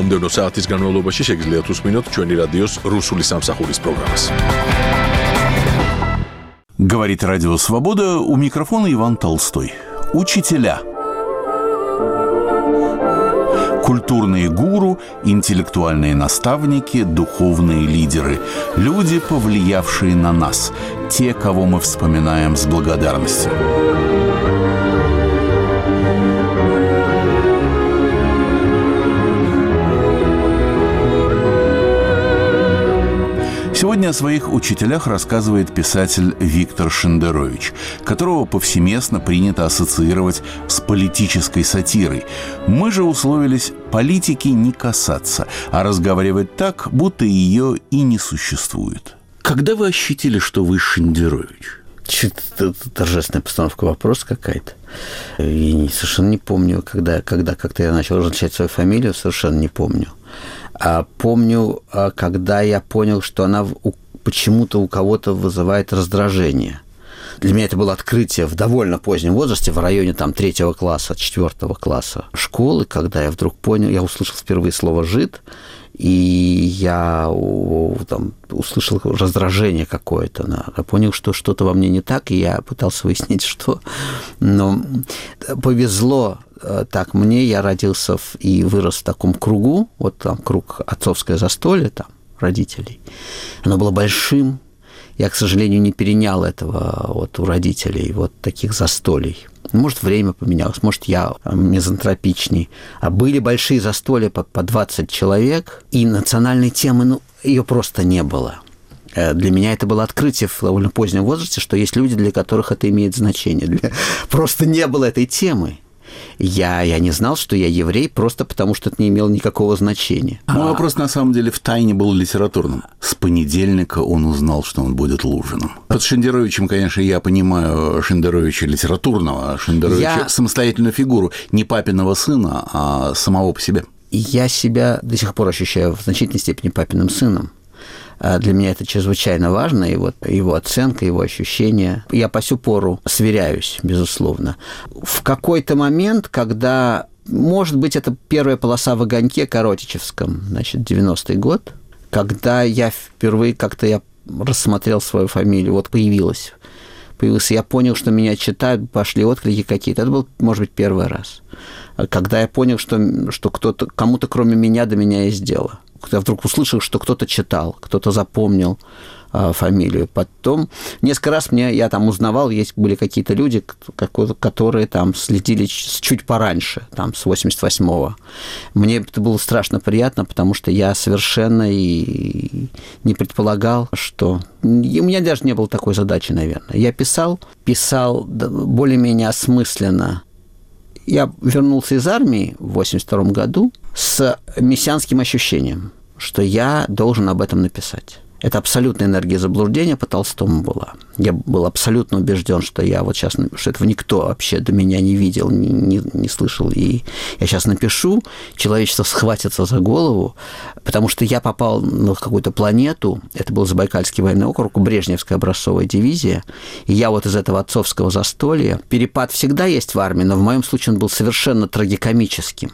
მომდევნო საათის განმავლობაში შეგიძლიათ უსმინოთ ჩვენი რადიოს რუსული სამსახურის программას. Говорит Радио Свобода, у микрофона Иван Толстой. Учителя. Культурные гуру, интеллектуальные наставники, духовные лидеры. Люди, повлиявшие на нас. Те, кого мы вспоминаем с благодарностью. Сегодня о своих учителях рассказывает писатель Виктор Шендерович, которого повсеместно принято ассоциировать с политической сатирой. Мы же условились политики не касаться, а разговаривать так, будто ее и не существует. Когда вы ощутили, что вы Шендерович? Что-то торжественная постановка вопроса какая-то. Я совершенно не помню, когда как-то я начал различать свою фамилию, совершенно не помню. А помню, когда я понял, что она почему-то у кого-то вызывает раздражение. Для меня это было открытие в довольно позднем возрасте, в районе там 3 класса, 4 класса школы, когда я вдруг понял, я услышал впервые слово «жид», и я там услышал раздражение какое-то. Я понял, что что-то во мне не так, и я пытался выяснить, что. Но повезло так мне, я родился и вырос в таком кругу, вот там круг отцовское застолье, там, родителей. Оно было большим. Я, к сожалению, не перенял этого вот у родителей, вот таких застолий. Может, время поменялось, может, я мизантропичней. А были большие застолья по 20 человек, и национальной темы, ее просто не было. Для меня это было открытие в довольно позднем возрасте, что есть люди, для которых это имеет значение. Просто не было этой темы. Я не знал, что я еврей, просто потому что это не имело никакого значения. Мой вопрос, на самом деле, втайне был литературным. С понедельника он узнал, что он будет Лужиным. Под Шендеровичем, конечно, я понимаю Шендеровича литературного, Шендеровича самостоятельную фигуру, не папиного сына, а самого по себе. Я себя до сих пор ощущаю в значительной степени папиным сыном. Для меня это чрезвычайно важно, и вот его оценка, его ощущения. Я по сю пору сверяюсь, безусловно. В какой-то момент, когда, может быть, это первая полоса в «Огоньке» Коротичевском, значит, 90-й год, когда я впервые как-то я рассмотрел свою фамилию, вот появилась, я понял, что меня читают, пошли отклики какие-то. Это был, может быть, первый раз. Когда я понял, что кто-то, кому-то кроме меня до меня есть дело. Я вдруг услышал, что кто-то читал, кто-то запомнил фамилию. Потом несколько раз я там узнавал, были какие-то люди, которые там следили чуть пораньше, там, с 88-го. Мне это было страшно приятно, потому что я совершенно и не предполагал, что... У меня даже не было такой задачи, наверное. Я писал более-менее осмысленно. Я вернулся из армии в 1982 году с мессианским ощущением, что я должен об этом написать. Это абсолютная энергия заблуждения по Толстому была. Я был абсолютно убежден, что я вот сейчас, что этого никто вообще до меня не видел, не слышал. И я сейчас напишу, человечество схватится за голову, потому что я попал на какую-то планету, это был Забайкальский военный округ, Брежневская образцовая дивизия, и я вот из этого отцовского застолья. Перепад всегда есть в армии, но в моем случае он был совершенно трагикомическим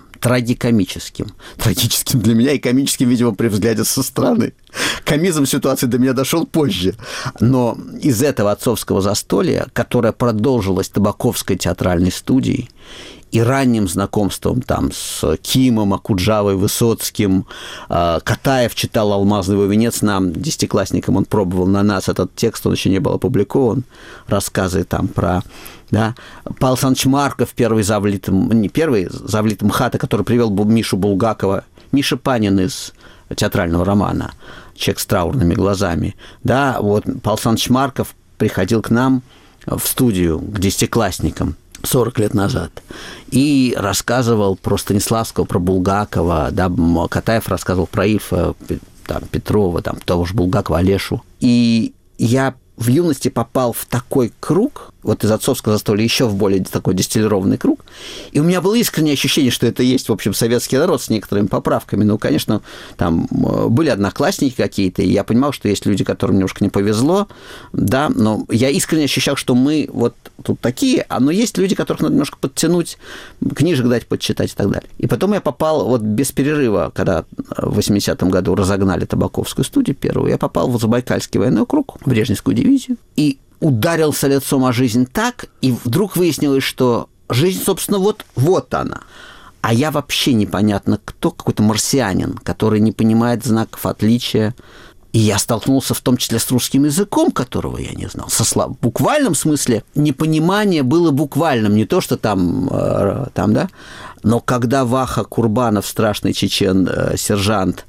для меня и комическим, видимо, при взгляде со стороны. Комизм ситуации до меня дошел позже. Но из этого отцовского застолья, которое продолжилось Табаковской театральной студией, и ранним знакомством там с Кимом, Акуджавой, Высоцким. Катаев читал «Алмазный его венец» нам, десятиклассникам, он пробовал на нас этот текст, он еще не был опубликован, рассказы там про... Да. Павел Александрович Марков, завлит МХАТа, который привел Мишу Булгакова, Миша Панин из театрального романа «Человек с траурными глазами». Да, вот Павел Александрович Марков приходил к нам в студию, к десятиклассникам 40 лет назад, и рассказывал про Станиславского, про Булгакова, да, Катаев рассказывал про Ильфа, там, Петрова, там, того же Булгакова, Олешу. И я в юности попал в такой круг, вот из отцовского застолья еще в более такой дистиллированный круг. И у меня было искреннее ощущение, что это есть, в общем, советский народ с некоторыми поправками. Ну, конечно, там были одноклассники какие-то, и я понимал, что есть люди, которым немножко не повезло, да, но я искренне ощущал, что мы вот тут такие, но есть люди, которых надо немножко подтянуть, книжек дать почитать и так далее. И потом я попал вот без перерыва, когда в 80-м году разогнали Табаковскую студию первую, я попал в Забайкальский военный округ, в Брежневскую дивизию, и ударился лицом о жизнь так, и вдруг выяснилось, что жизнь, собственно, вот она. А я вообще непонятно кто, какой-то марсианин, который не понимает знаков отличия. И я столкнулся в том числе с русским языком, которого я не знал. В буквальном смысле непонимание было буквальным, не то, что там, да. Но когда Ваха Курбанов, страшный чечен, сержант,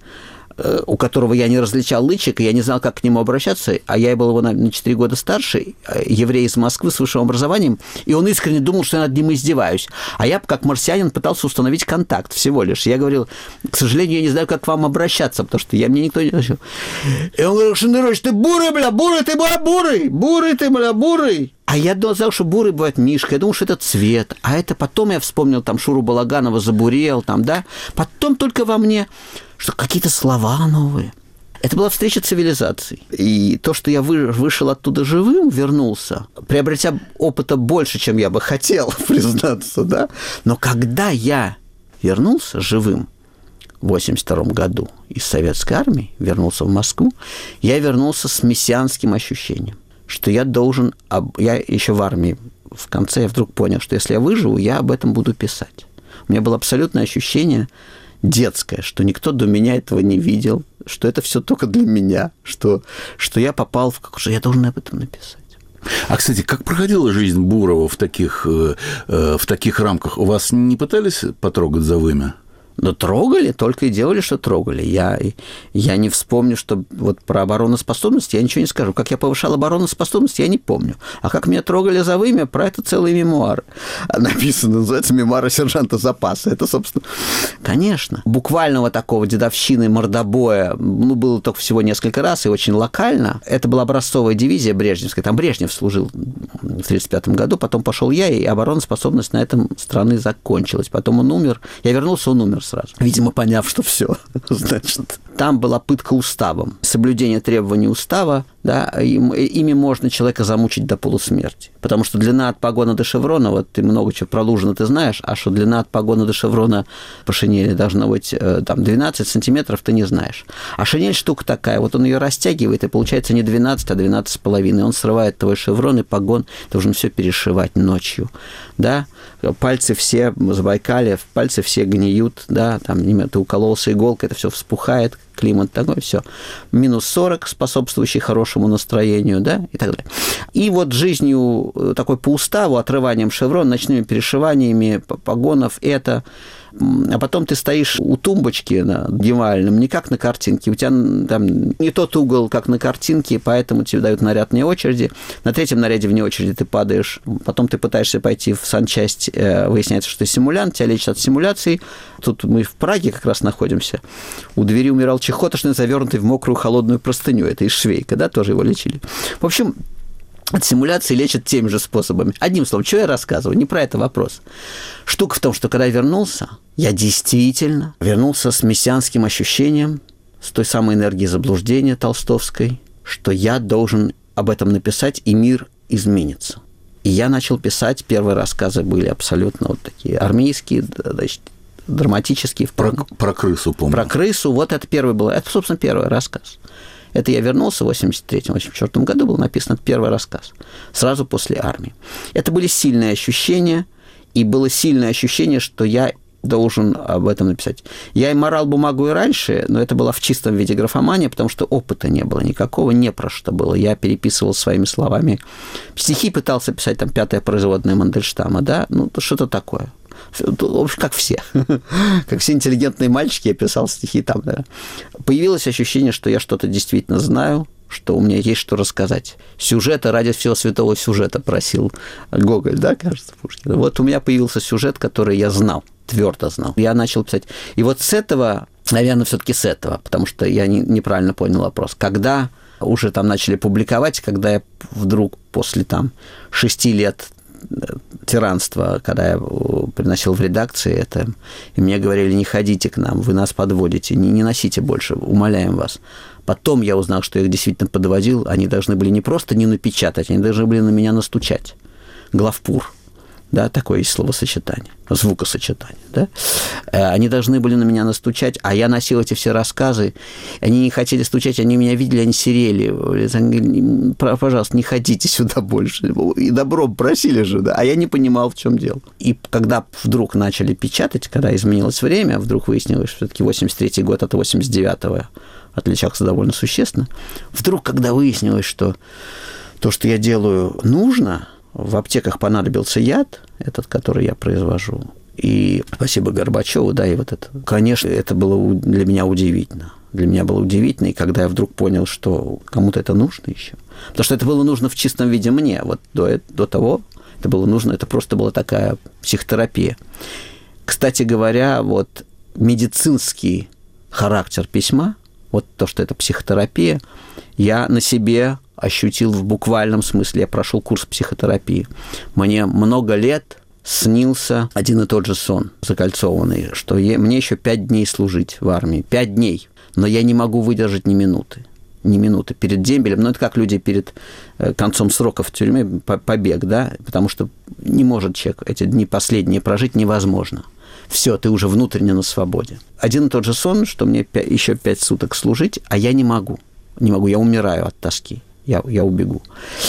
у которого я не различал лычек, и я не знал, как к нему обращаться, а я был его на 4 года старше, еврей из Москвы с высшим образованием, и он искренне думал, что я над ним издеваюсь. А я, как марсианин, пытался установить контакт всего лишь. Я говорил, к сожалению, я не знаю, как к вам обращаться, потому что мне никто не начал. И он говорил: Шендерович, ты бурый, бля, бурый, ты, бля, бурый ты, бля, бурый. А я думал, что бурый бывает Мишка, я думал, что это цвет. А это потом я вспомнил, там, Шуру Балаганова забурел, там, да. Потом только во мне, что какие-то слова новые. Это была встреча цивилизаций. И то, что я вышел оттуда живым, вернулся, приобретя опыта больше, чем я бы хотел признаться, да. Но когда я вернулся живым в 1982 году из советской армии, вернулся в Москву, я вернулся с мессианским ощущением, что я должен... Я еще в армии в конце я вдруг понял, что если я выживу, я об этом буду писать. У меня было абсолютное ощущение детское, что никто до меня этого не видел, что это все только для меня, что я попал что я должен об этом написать. А, кстати, как проходила жизнь Бурова в таких рамках? У вас не пытались потрогать за вымя? Но трогали, только и делали, что трогали. Я не вспомню, что вот про обороноспособность я ничего не скажу. Как я повышал обороноспособность, я не помню. А как меня трогали за вымя, про это целые мемуары. Написано, называется «Мемуары сержанта запаса». Это, собственно, конечно. Буквального такого дедовщины, мордобоя, было только всего несколько раз и очень локально. Это была образцовая дивизия брежневская. Там Брежнев служил в 1935 году, потом пошел я, и обороноспособность на этом страны закончилась. Потом он умер. Я вернулся, он умер сразу. Видимо, поняв, что все. Значит, там была пытка уставом. Соблюдение требований устава, да, ими можно человека замучить до полусмерти. Потому что длина от погона до шеврона, вот ты много чего про Лужина ты знаешь, а что длина от погона до шеврона по шинели должна быть там 12 сантиметров, ты не знаешь. А шинель штука такая, вот он ее растягивает, и получается не 12, а 12,5. Он срывает твой шеврон, и погон должен все перешивать ночью. Да? Пальцы все, Забайкалье, пальцы все гниют, да, там ты укололся иголкой, это все вспухает, климат такой, все. Минус 40, способствующий хорошему настроению, да, и так далее. И вот жизнью такой по уставу, отрыванием шеврона, ночными перешиваниями погонов, это... А потом ты стоишь у тумбочки на дневальном, не как на картинке. У тебя там не тот угол, как на картинке, поэтому тебе дают наряд вне очереди. На 3-м наряде вне очереди ты падаешь. Потом ты пытаешься пойти в санчасть, выясняется, что ты симулянт, тебя лечат от симуляции. Тут мы в Праге как раз находимся. У двери умирал чехотошный, завернутый в мокрую холодную простыню. Это из Швейка, да, тоже его лечили. В общем, от симуляции лечат теми же способами. Одним словом, что я рассказываю? Не про это вопрос. Штука в том, что когда я вернулся, я действительно вернулся с мессианским ощущением, с той самой энергией заблуждения толстовской, что я должен об этом написать, и мир изменится. И я начал писать. Первые рассказы были абсолютно вот такие армейские, значит, драматические. Про крысу, помню. Про крысу. Вот это первый был. Это, собственно, первый рассказ. Это я вернулся в 1983-1984 году, был написан первый рассказ, сразу после армии. Это были сильные ощущения, и было сильное ощущение, что я должен об этом написать. Я и морал бумагу и раньше, но это была в чистом виде графомания, потому что опыта не было никакого, не про что было. Я переписывал своими словами. Стихи пытался писать, там, 5-я производная Мандельштама, да, ну, что-то такое. В общем, как все. Как все интеллигентные мальчики, я писал стихи там, да. Появилось ощущение, что я что-то действительно знаю, что у меня есть что рассказать. Сюжета, ради всего святого сюжета, просил Гоголь, да, кажется, Пушкин. Вот у меня появился сюжет, который я знал, твердо знал. Я начал писать. И вот с этого, наверное, все-таки с этого, потому что я неправильно понял вопрос. Когда уже там начали публиковать, когда я вдруг после 6 лет тиранства, когда я приносил в редакции это, и мне говорили: не ходите к нам, вы нас подводите, не носите больше, умоляем вас. Потом я узнал, что я их действительно подводил, они должны были не просто не напечатать, они должны были на меня настучать. Главпур. Да, такое есть словосочетание, звукосочетание, да? Они должны были на меня настучать, а я носил эти все рассказы, они не хотели стучать, они меня видели, они серели, они говорили: пожалуйста, не ходите сюда больше, и добром просили же, да, а я не понимал, в чем дело. И когда вдруг начали печатать, когда изменилось время, вдруг выяснилось, что все-таки 83-й год от 89-го отличался довольно существенно, вдруг, когда выяснилось, что то, что я делаю, нужно, в аптеках понадобился яд, этот, который я произвожу. И спасибо Горбачеву, да, и вот это. Конечно, это было для меня удивительно. Для меня было удивительно, и когда я вдруг понял, что кому-то это нужно еще. Потому что это было нужно в чистом виде мне. Вот до того это было нужно, это просто была такая психотерапия. Кстати говоря, вот медицинский характер письма, вот то, что это психотерапия, я на себе ощутил в буквальном смысле. Я прошел курс психотерапии. Мне много лет снился один и тот же сон, закольцованный, что мне еще 5 дней служить в армии. 5 дней. Но я не могу выдержать ни минуты. Ни минуты перед дембелем. Ну, это как люди перед концом срока в тюрьме, побег, да? Потому что не может человек эти дни последние прожить невозможно. Все, ты уже внутренне на свободе. Один и тот же сон, что мне еще 5 суток служить, а я не могу. Не могу, я умираю от тоски. Я убегу.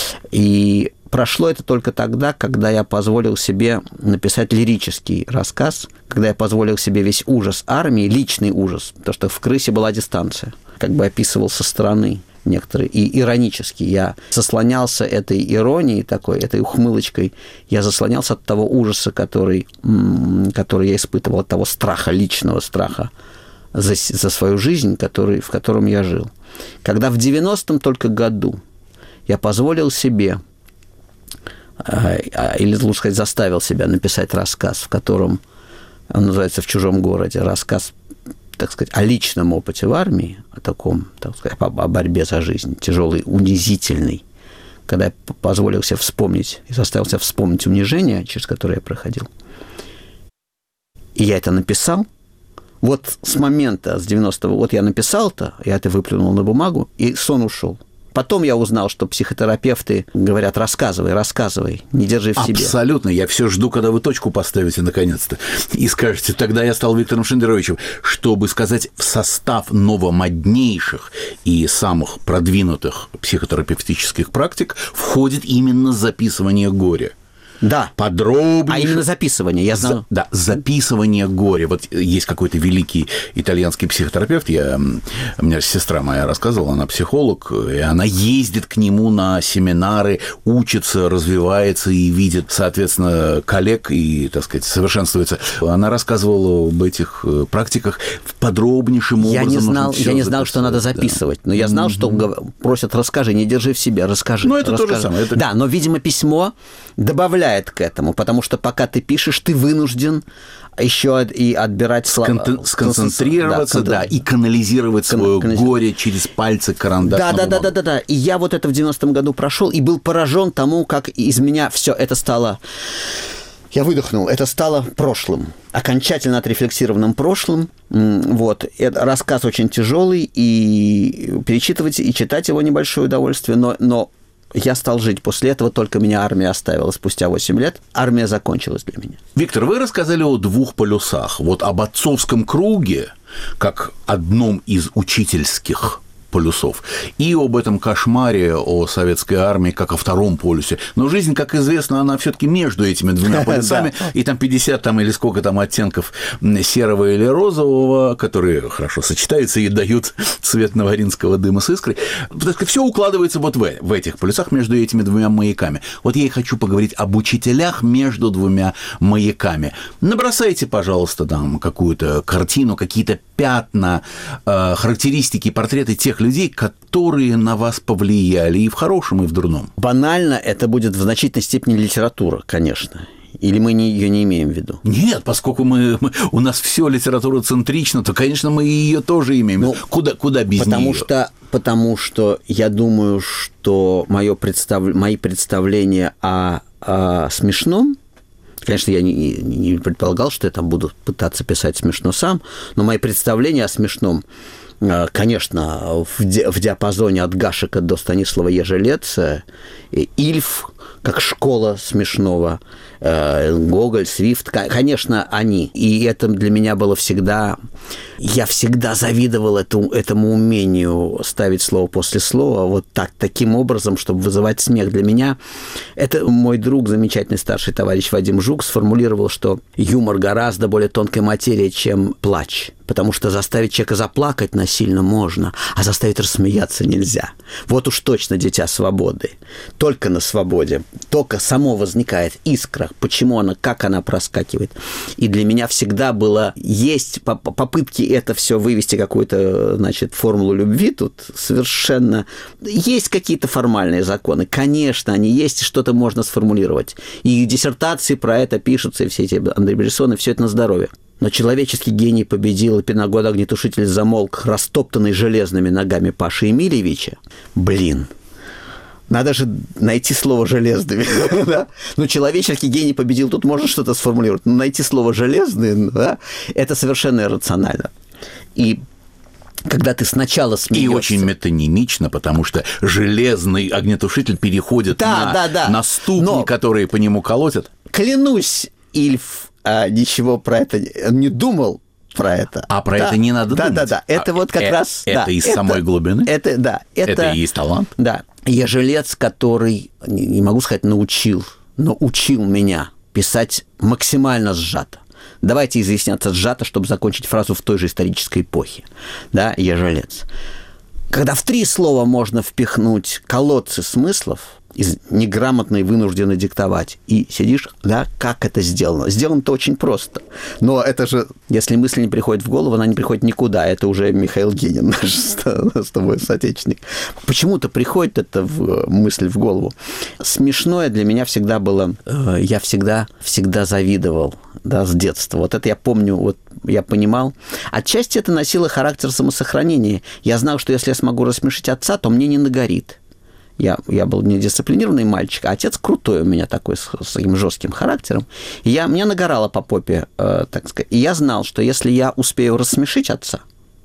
И прошло это только тогда, когда я позволил себе написать лирический рассказ, когда я позволил себе весь ужас армии, личный ужас, потому что в «Крысе» была дистанция, как бы описывал со стороны некоторые, и иронически. Я заслонялся этой иронией такой, этой ухмылочкой, я заслонялся от того ужаса, который я испытывал, от того страха, личного страха за свою жизнь, в котором я жил. Когда в 90-м только году я позволил себе, или лучше сказать, заставил себя написать рассказ, в котором, он называется «В чужом городе», рассказ, так сказать, о личном опыте в армии, о таком, так сказать, о борьбе за жизнь, тяжелый, унизительный, когда я позволил себе вспомнить и заставил себя вспомнить унижение, через которое я проходил. И я это написал. Вот с момента, с 90-го, вот я написал-то, я это выплюнул на бумагу, и сон ушел. Потом я узнал, что психотерапевты говорят: рассказывай, не держи в себе. Абсолютно. Я все жду, когда вы точку поставите наконец-то и скажете: тогда я стал Виктором Шендеровичем, чтобы сказать, в состав новомоднейших и самых продвинутых психотерапевтических практик входит именно записывание горя. Да. Подробнейше. А именно записывание, я знаю. Да, записывание горя. Вот есть какой-то великий итальянский психотерапевт, у меня сестра моя рассказывала, она психолог, и она ездит к нему на семинары, учится, развивается и видит, соответственно, коллег и, так сказать, совершенствуется. Она рассказывала об этих практиках в подробнейшем образом. Я не знал, что надо записывать, но я знал, что просят: расскажи, не держи в себе, расскажи. Ну, это то же самое. Да, но, видимо, письмо добавляет к этому, потому что пока ты пишешь, ты вынужден еще и отбирать слова. Сконцентрироваться, да, и канализировать свое горе через пальцы карандаша. Да. И я вот это в 90-м году прошел и был поражен тому, как из меня все это стало... Я выдохнул, это стало прошлым, окончательно отрефлексированным прошлым. Вот. Это рассказ очень тяжелый, и перечитывать и читать его небольшое удовольствие, но я стал жить. После этого только меня армия оставила спустя 8 лет. Армия закончилась для меня. Виктор, вы рассказали о 2 полюсах. Вот об отцовском круге, как одном из учительских полюсов, и об этом кошмаре о советской армии как о 2-м полюсе. Но жизнь, как известно, она все-таки между этими 2 полюсами, и там 50 или сколько там оттенков серого или розового, которые хорошо сочетаются и дают цвет новоринского дыма с искрой. Все укладывается вот в этих полюсах между этими 2 маяками. Вот я и хочу поговорить об учителях между 2 маяками. Набросайте, пожалуйста, там какую-то картину, какие-то пятна, характеристики, портреты тех людей, которые на вас повлияли и в хорошем, и в дурном. Банально это будет в значительной степени литература, конечно. Или мы ее не имеем в виду? Нет, поскольку у нас все литературоцентрично, то, конечно, мы ее тоже имеем. Ну, куда без нее? Потому что я думаю, что мои представления о смешном, конечно, я не предполагал, что я там буду пытаться писать смешно сам, но мои представления о смешном, конечно, в диапазоне от Гашека до Станислава Ежелеца, Ильф, как школа смешного, Гоголь, Свифт, конечно, они. И это для меня было всегда... Я всегда завидовал этому умению ставить слово после слова вот таким образом, чтобы вызывать смех. Для меня это мой друг, замечательный старший товарищ Вадим Жук, сформулировал, что юмор гораздо более тонкая материя, чем плач. Потому что заставить человека заплакать насильно можно, а заставить рассмеяться нельзя. Вот уж точно дитя свободы. Только на свободе. Только само возникает искра. Почему она, как она проскакивает. И для меня всегда было... Есть попытки это все вывести, какую-то, значит, формулу любви тут совершенно... Есть какие-то формальные законы. Конечно, они есть, и что-то можно сформулировать. И диссертации про это пишутся, и все эти Андрей Брессоны, все это на здоровье. Но человеческий гений победил, и пеноглот огнетушитель замолк, растоптанный железными ногами Паши Емельевича. Блин, надо же найти слово «железными». Да? Ну, человеческий гений победил, тут можно что-то сформулировать. Но найти слово «железные», да, это совершенно иррационально. И когда ты сначала смеешься... И очень метонимично, потому что железный огнетушитель переходит на ступни, которые по нему колотят. Клянусь, Ильф ничего про это не думал, про это. А про это не надо думать. Да. Это вот как раз... Это из самой глубины? Это и есть талант? Да. Ежелец, который, не могу сказать, научил, но учил меня писать максимально сжато. Давайте изъясняться сжато, чтобы закончить фразу в той же исторической эпохе. Да, Ежелец. Когда в 3 слова можно впихнуть колодцы смыслов, неграмотно и вынужденно диктовать. И сидишь, да, как это сделано? Сделано-то очень просто. Но это же, если мысль не приходит в голову, она не приходит никуда. Это уже Михаил Генин, наш с тобой соотечественник. Почему-то приходит эта мысль в голову. Смешное для меня всегда было... Я всегда завидовал, да, с детства. Вот это я помню, вот я понимал. Отчасти это носило характер самосохранения. Я знал, что если я смогу рассмешить отца, то мне не нагорит. Я был недисциплинированный мальчик, а отец крутой у меня такой, с таким жестким характером. И меня нагорало по попе, так сказать. И я знал, что если я успею рассмешить отца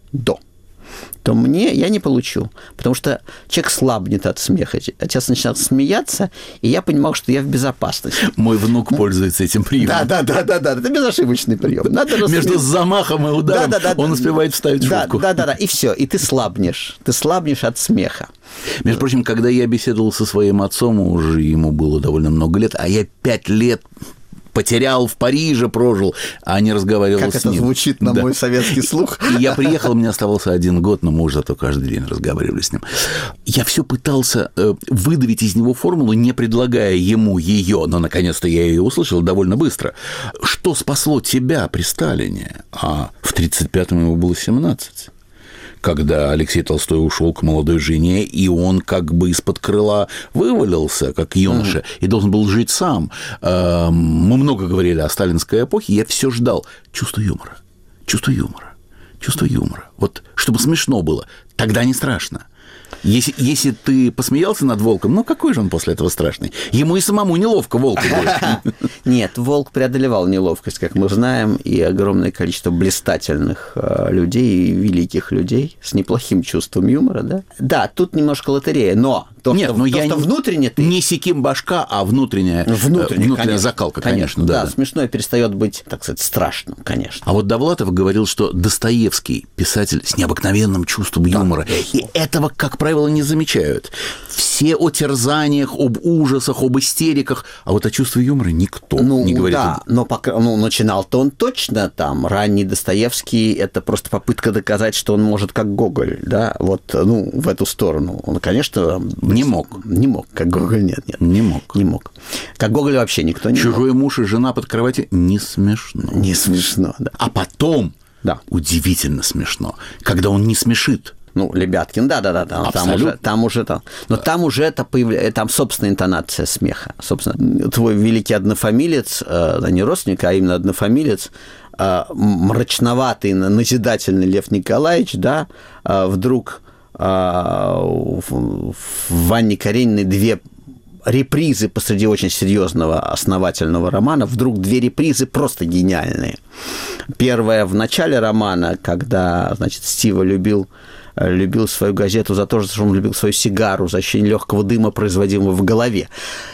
то я не получу. Потому что человек слабнет от смеха. Отец начинает смеяться, и я понимал, что я в безопасности. Мой внук пользуется этим приемом. Да. Это безошибочный прием. Между замахом и ударом он успевает вставить шутку. Да. И все. И ты слабнешь. Ты слабнешь от смеха. Между прочим, когда я беседовал со своим отцом, уже ему было довольно много лет, а я 5 лет потерял в Париже, прожил, а не разговаривал с ним. Как это звучит на мой советский слух. И я приехал, у меня оставался 1 год, но мы уже зато каждый день разговаривали с ним. Я все пытался выдавить из него формулу, не предлагая ему ее, но, наконец-то, я ее услышал довольно быстро. Что спасло тебя при Сталине? А в 1935-м ему было 17. Когда Алексей Толстой ушел к молодой жене, и он как бы из-под крыла вывалился, как юноша, и должен был жить сам. Мы много говорили о сталинской эпохе, я все ждал чувство юмора. Вот чтобы смешно было, тогда не страшно. Если ты посмеялся над волком, ну какой же он после этого страшный? Ему и самому неловко волку будет. Нет, волк преодолевал неловкость, как мы знаем, и огромное количество блистательных людей и великих людей с неплохим чувством юмора, да? Да, тут немножко лотерея, но что внутренне ты... Не секим башка, а внутренняя закалка, конечно. Да, смешное перестает быть, так сказать, страшным, конечно. А вот Довлатов говорил, что Достоевский писатель с необыкновенным чувством юмора, и этого, как правило, не замечают. Все о терзаниях, об ужасах, об истериках, а вот о чувстве юмора никто не говорит. Да, но начинал-то он точно там. Ранний Достоевский – это просто попытка доказать, что он может как Гоголь, да, вот, в эту сторону. Он, конечно... Не мог, как Гоголь нет. Не мог. Как Гоголь вообще никто не мог. Чужой муж и жена под кроватью – не смешно. Не смешно, да. А потом удивительно смешно, когда он не смешит. Лебяткин, да. Там уже. Но там уже это появляется, там собственная интонация смеха. Собственно, твой великий однофамилец, не родственник, а именно однофамилец, мрачноватый, назидательный Лев Николаевич, да, вдруг в Анне Карениной 2 репризы посреди очень серьезного основательного романа, вдруг 2 репризы просто гениальные. Первая в начале романа, когда, Стива любил свою газету за то, что он любил свою сигару, за ощущение легкого дыма, производимого в голове.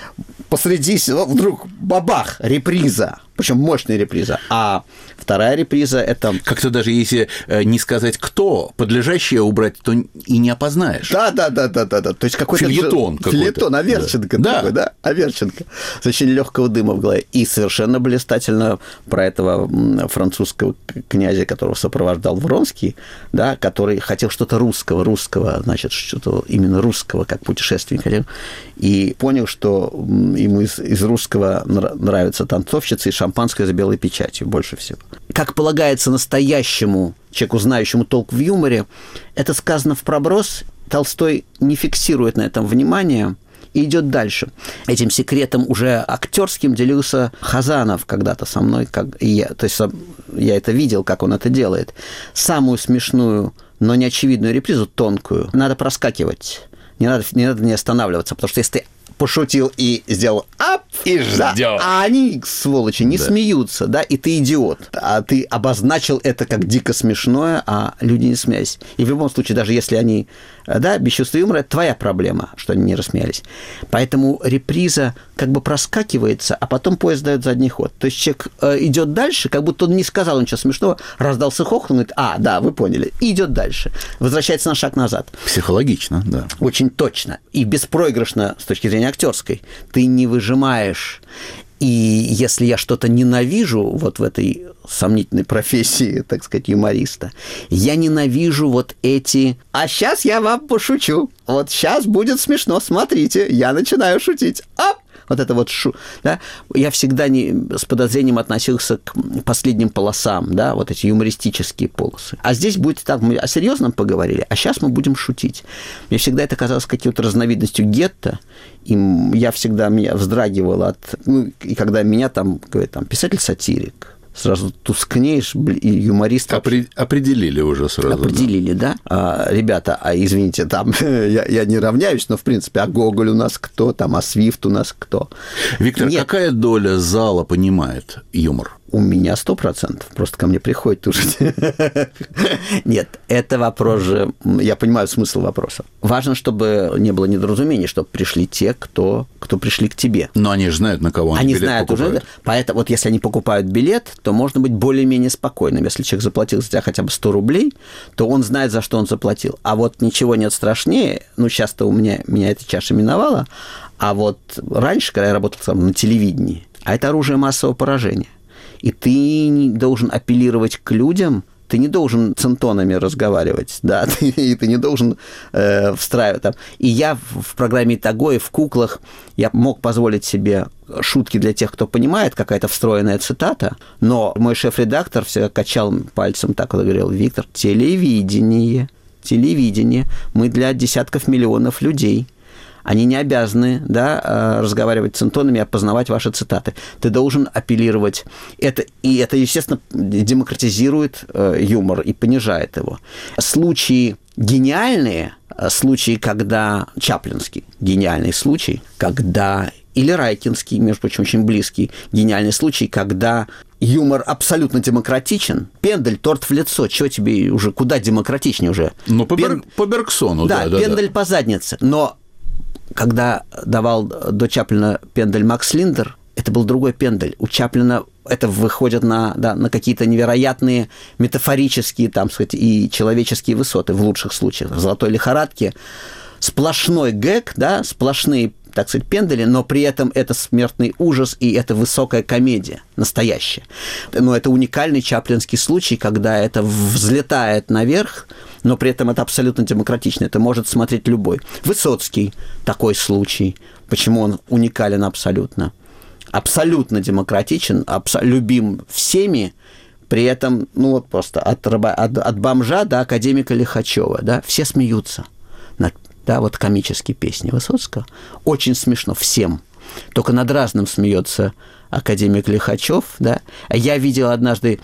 Посреди вдруг бабах, реприза, причем мощная реприза. А вторая реприза – это… Как-то даже если не сказать кто, подлежащее убрать, то и не опознаешь. Да. То есть какой-то… Фельетон какой-то. Фельетон, Аверченко такой, да? Аверченко. С очень легкого дыма в голове. И совершенно блистательно про этого французского князя, которого сопровождал Вронский, да, который хотел что-то русского, что-то именно русского, как путешественник хотел, и понял, что ему из русского нравятся танцовщицы и шампанское за белой печатью больше всего. Как полагается настоящему человеку, знающему толк в юморе, это сказано в проброс. Толстой не фиксирует на этом внимание и идет дальше. Этим секретом уже актерским делился Хазанов когда-то со мной. Я это видел, как он это делает. Самую смешную, но неочевидную репризу, тонкую, надо проскакивать. Не надо не останавливаться, потому что если ты пошутил и сделал ап, и ждал. А они, сволочи, не смеются, да, и ты идиот. А ты обозначил это как дико смешное, а люди не смеялись. И в любом случае, даже если они, да, без чувства юмора, это твоя проблема, что они не рассмеялись. Поэтому реприза как бы проскакивается, а потом поезд дает задний ход. То есть человек идет дальше, как будто он не сказал ничего смешного, раздался хохот, он говорит, да, вы поняли, и идет дальше. Возвращается на шаг назад. Психологично, да. Очень точно. И беспроигрышно с точки зрения актерской. Ты не выжимаешь. И если я что-то ненавижу вот в этой сомнительной профессии, так сказать, юмориста, я ненавижу вот эти «а сейчас я вам пошучу, вот сейчас будет смешно, смотрите, я начинаю шутить, вот это вот да, я всегда с подозрением относился к последним полосам, да, вот эти юмористические полосы. А здесь будет так, мы о серьезном поговорили, а сейчас мы будем шутить. Мне всегда это казалось какой-то разновидностью гетто, и меня вздрагивало и когда меня там говорят, писатель-сатирик, сразу тускнеешь, и юморист... Определили уже сразу. Определили, да? Ребята, извините, там я не равняюсь, но, в принципе, а Гоголь у нас кто, а Свифт у нас кто? Виктор, какая доля зала понимает юмор? У меня 100%. Просто ко мне приходят уже. Нет, это вопрос же... Я понимаю смысл вопроса. Важно, чтобы не было недоразумений, чтобы пришли те, кто пришли к тебе. Но они же знают, на кого они билет покупают. Уже, поэтому вот если они покупают билет, то можно быть более-менее спокойным. Если человек заплатил за тебя хотя бы 100 рублей, то он знает, за что он заплатил. А вот ничего нет страшнее. Сейчас-то меня эта чаша миновала. А вот раньше, когда я работал на телевидении, это оружие массового поражения. И ты не должен апеллировать к людям, ты не должен с интонами разговаривать, да, и ты не должен встраивать там. И я в программе «Итого» и в «Куклах» я мог позволить себе шутки для тех, кто понимает, какая-то встроенная цитата, но мой шеф-редактор всегда качал пальцем так, он говорил: Виктор, телевидение, мы для десятков миллионов людей. Они не обязаны, да, разговаривать с интонами, опознавать ваши цитаты. Ты должен апеллировать. Это, естественно, демократизирует юмор и понижает его. Случаи гениальные, когда чаплинский гениальный случай, когда или райкинский, между прочим, очень близкий гениальный случай, когда юмор абсолютно демократичен. Пендель, торт в лицо. Чего тебе уже, куда демократичнее уже? По Бергсону, да. Пендель по заднице. Но когда давал до Чаплина Пендель Макс Линдер, это был другой Пендель. У Чаплина это выходит на какие-то невероятные метафорические, там, сказать, и человеческие высоты в лучших случаях. В «Золотой лихорадке» сплошной гэг, да, сплошные, так сказать, пендели, но при этом это смертный ужас, и это высокая комедия, настоящая. Но это уникальный чаплинский случай, когда это взлетает наверх, но при этом это абсолютно демократично, это может смотреть любой. Высоцкий такой случай. Почему он уникален абсолютно? Абсолютно демократичен, любим всеми, При этом, просто от бомжа до академика Лихачева, да, все смеются. Да, вот комические песни Высоцкого. Очень смешно всем. Только над разным смеется академик Лихачев, да. Я видел однажды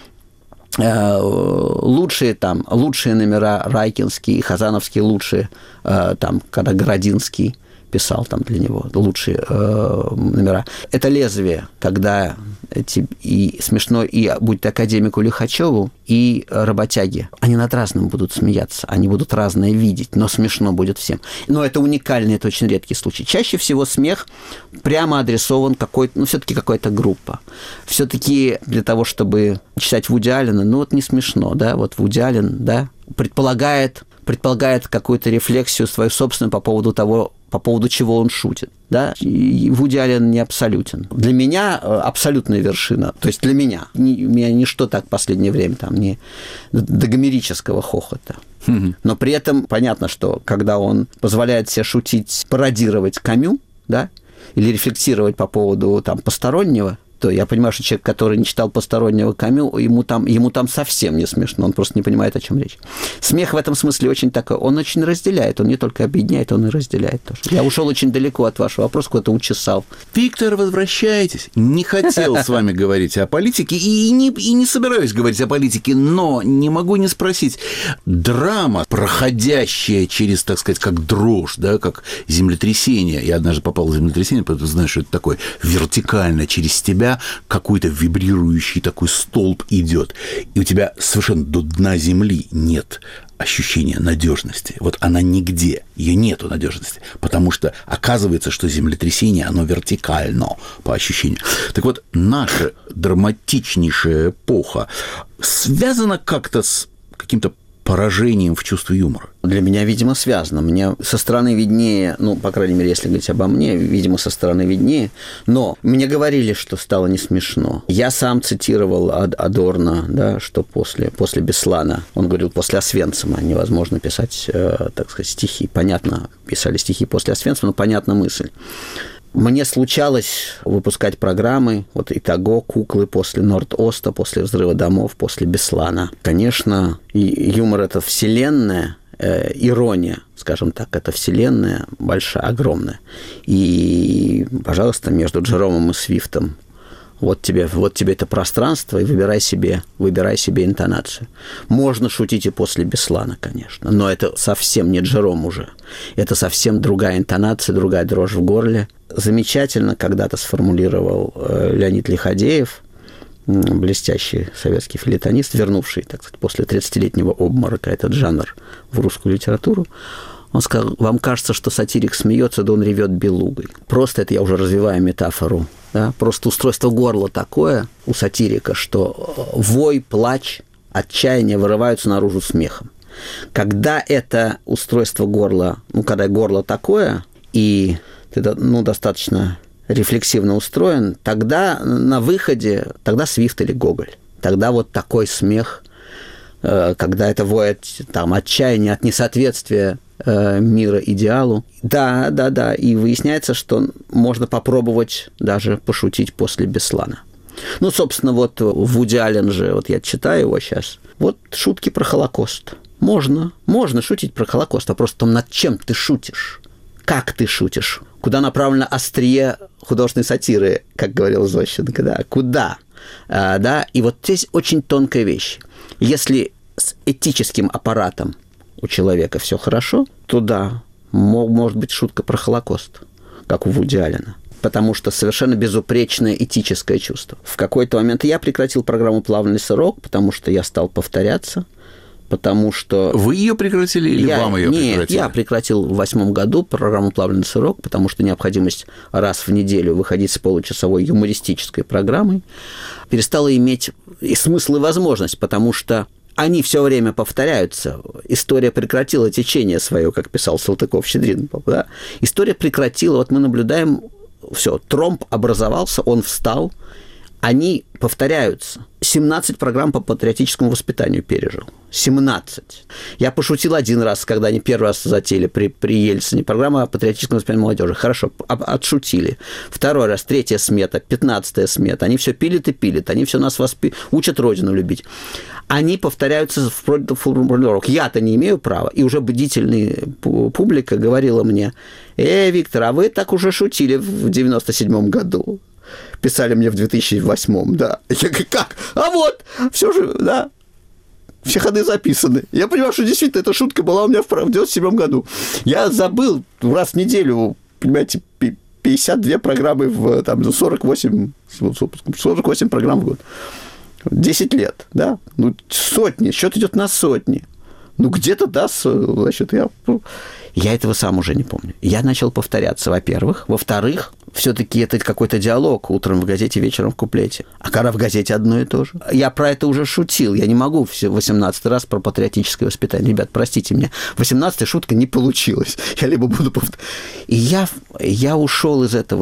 лучшие номера Райкинские, Хазановские лучшие, когда Городинский писал там для него лучшие номера. Это «Лезвие», когда и смешно и будет академику Лихачеву, и работяге. Они над разным будут смеяться, они будут разное видеть, но смешно будет всем. Но это уникальный, это очень редкий случай. Чаще всего смех прямо адресован какой-то, все-таки какая-то группа. Все-таки для того, чтобы читать Вуди Аллена, не смешно, да, вот Вуди Аллен, да, предполагает какую-то рефлексию свою собственную по поводу чего он шутит. Да? И Вуди Аллен не абсолютен. Для меня абсолютная вершина, то есть для меня. У меня ничто так в последнее время не до гомерического хохота. Но при этом понятно, что когда он позволяет себе шутить, пародировать Камю, да, или рефлексировать по поводу постороннего, то я понимаю, что человек, который не читал постороннего Камю, ему там совсем не смешно, он просто не понимает, о чем речь. Смех в этом смысле очень такой, он очень разделяет, он не только объединяет, он и разделяет тоже. Я ушел очень далеко от вашего вопроса, куда-то учесал. Виктор, возвращайтесь. Не хотел с вами говорить о политике и не собираюсь говорить о политике, но не могу не спросить. Драма, проходящая через, так сказать, как дрожь, да, как землетрясение. Я однажды попал в землетрясение, поэтому знаю, что это такое. Вертикально через тебя какой-то вибрирующий такой столб идет, и у тебя совершенно до дна земли нет ощущения надежности. Вот она нигде, ее нету надежности, потому что оказывается, что землетрясение, оно вертикально по ощущению. Так вот, наша драматичнейшая эпоха связана как-то с каким-то поражением в чувстве юмора? Для меня, видимо, связано. Мне со стороны виднее, по крайней мере, если говорить обо мне, видимо, со стороны виднее, но мне говорили, что стало не смешно. Я сам цитировал Адорно, да, что после Беслана, он говорил, после Освенцима невозможно писать, так сказать, стихи. Понятно, писали стихи после Освенцима, но понятна мысль. Мне случалось выпускать программы, «Итого», «Куклы» после Норд-Оста, после «Взрыва домов», после Беслана. Конечно, юмор – это вселенная, ирония, скажем так, это вселенная большая, огромная. И, пожалуйста, между Джеромом и Свифтом вот тебе это пространство, и выбирай себе интонацию. Можно шутить и после Беслана, конечно, но это совсем не Джером уже. Это совсем другая интонация, другая дрожь в горле. Замечательно когда-то сформулировал Леонид Лиходеев, блестящий советский фельетонист, вернувший, так сказать, после 30-летнего обморока этот жанр в русскую литературу. Он сказал, вам кажется, что сатирик смеется, да он ревет белугой. Просто это я уже развиваю метафору. Да? Просто устройство горла такое у сатирика, что вой, плач, отчаяние вырываются наружу смехом. Когда это устройство горла, когда горло такое, и ты достаточно рефлексивно устроен, тогда на выходе, тогда Свифт или Гоголь. Тогда вот такой смех, когда это воет отчаяние от несоответствия мира идеалу. Да, и выясняется, что можно попробовать даже пошутить после Беслана. Собственно, Вуди Аллен же, я читаю его сейчас, шутки про Холокост. Можно шутить про Холокост, а просто над чем ты шутишь, как ты шутишь, куда направлено острие художественной сатиры, как говорил Зощенко, да, куда, да, и здесь очень тонкая вещь. Если с этическим аппаратом у человека все хорошо, то да, может быть шутка про Холокост, как у Вуди Аллена. Потому что совершенно безупречное этическое чувство. В какой-то момент я прекратил программу «Плавный сырок», потому что я стал повторяться, потому что... Вы ее прекратили или вам ее прекратили? Нет, я прекратил в 2008 году программу «Плавный сырок», потому что необходимость раз в неделю выходить с получасовой юмористической программой перестала иметь и смысл, и возможность, потому что они все время повторяются. История прекратила течение свое, как писал Салтыков-Щедрин. Да? История прекратила. Мы наблюдаем, все, тромб образовался, он встал, они повторяются. 17 программ по патриотическому воспитанию пережил. 17. Я пошутил один раз, когда они первый раз затеяли при Ельцине программа о патриотическом воспитании молодежи. Хорошо, отшутили. Второй раз, 3-я смета, 15-я смета. Они все пилят и пилят. Они все нас учат Родину любить. Они повторяются в формулировках. Я-то не имею права. И уже бдительная публика говорила мне: Виктор, а вы так уже шутили в 97-м году. Писали мне в 2008-м, да. Я говорю, как? А вот, все же, да, все ходы записаны. Я понимаю, что действительно эта шутка была у меня в 97-м году. Я забыл раз в неделю, понимаете, 52 программы в там, 48 программ в год. 10 лет, да. Ну, сотни, счет идет на сотни. Ну, где-то, да, значит, я этого сам уже не помню. Я начал повторяться, во-первых. Во-вторых, все-таки это какой-то диалог утром в газете, вечером в куплете. А когда в газете одно и то же. Я про это уже шутил. Я не могу 18 раз про патриотическое воспитание. Ребят, простите меня, 18-я шутка не получилась. Я либо буду повторять. И я ушел из этого,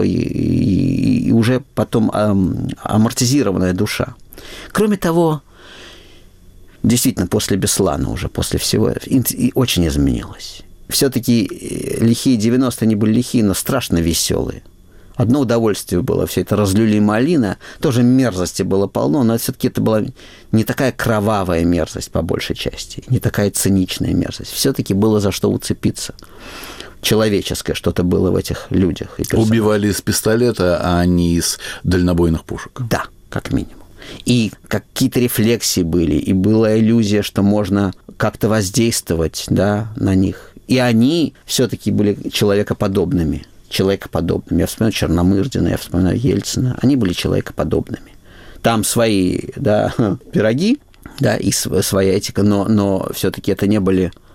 и уже потом амортизированная душа. Кроме того, действительно, после Беслана уже, после всего, очень изменилось. Все-таки лихие 90-е, они были лихие, но страшно веселые. Одно удовольствие было, все это разлюли малина, тоже мерзости было полно, но все-таки это была не такая кровавая мерзость, по большей части, не такая циничная мерзость. Все-таки было за что уцепиться. Человеческое что-то было в этих людях. Убивали из пистолета, а не из дальнобойных пушек. Да, как минимум. И какие-то рефлексии были, и была иллюзия, что можно как-то воздействовать, да, на них. И они все-таки были человекоподобными. Я вспоминаю Черномырдина, я вспоминаю Ельцина. Они были человекоподобными. Там свои, да, пироги, да, и своя этика, но все-таки это не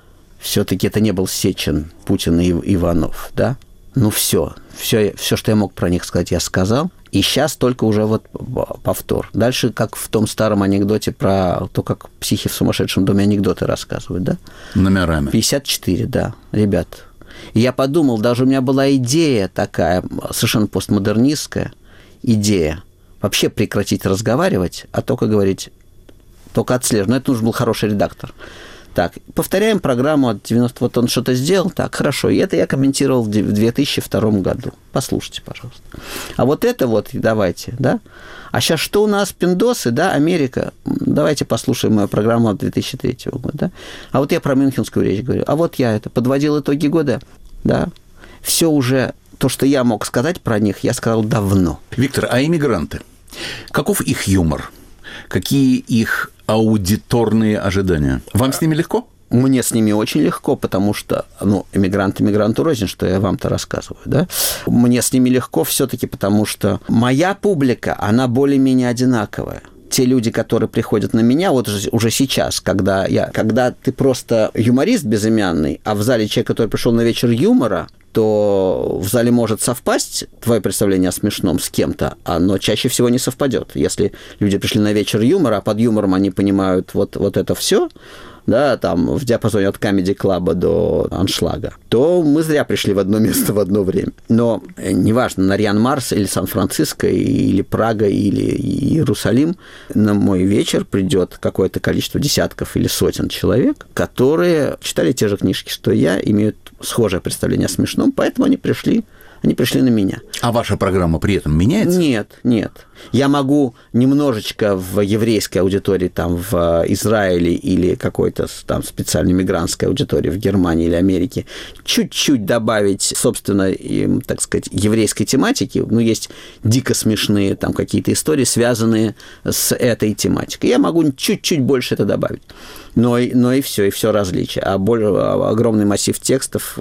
был Сечин, Путин и Иванов, да. Ну, все, что я мог про них сказать, я сказал. И сейчас только уже вот повтор. Дальше, как в том старом анекдоте про то, как психи в сумасшедшем доме анекдоты рассказывают, да? Номерами. 54, да, ребят. И я подумал, даже у меня была идея такая, совершенно постмодернистская идея, вообще прекратить разговаривать, а только говорить, только отслеживать. Но это нужен был хороший редактор. Так, повторяем программу от 90. Вот он что-то сделал, так, хорошо. И это я комментировал в 2002 году. Послушайте, пожалуйста. А вот это вот, давайте, да. А сейчас что у нас, пиндосы, да, Америка? Давайте послушаем мою программу от 2003 года, да. А вот я про Мюнхенскую речь говорю. А вот я подводил итоги года, да. Все уже, то, что я мог сказать про них, я сказал давно. Виктор, а иммигранты? Каков их юмор? Какие их аудиторные ожидания? Вам с ними легко? Мне с ними очень легко, потому что, эмигрант эмигранту рознь, что я вам-то рассказываю, да? Мне с ними легко все-таки, потому что моя публика, она более-менее одинаковая. Те люди, которые приходят на меня, вот уже сейчас, когда ты просто юморист безымянный, а в зале человек, который пришел на вечер юмора, то в зале может совпасть твое представление о смешном с кем-то, но чаще всего не совпадет. Если люди пришли на вечер юмора, а под юмором они понимают вот это все, да, там в диапазоне от комеди-клаба до аншлага, то мы зря пришли в одно место в одно время. Но неважно, Нарьян-Марс или Сан-Франциско, или Прага, или Иерусалим, на мой вечер придет какое-то количество десятков или сотен человек, которые читали те же книжки, что я, имеют схожее представление о смешном, поэтому они пришли на меня. А ваша программа при этом меняется? Нет. Я могу немножечко в еврейской аудитории, там, в Израиле или какой-то там специальной мигрантской аудитории в Германии или Америке чуть-чуть добавить, собственно, так сказать, еврейской тематики. Есть дико смешные там какие-то истории, связанные с этой тематикой. Я могу чуть-чуть больше это добавить. Но и все различие. А огромный массив текстов,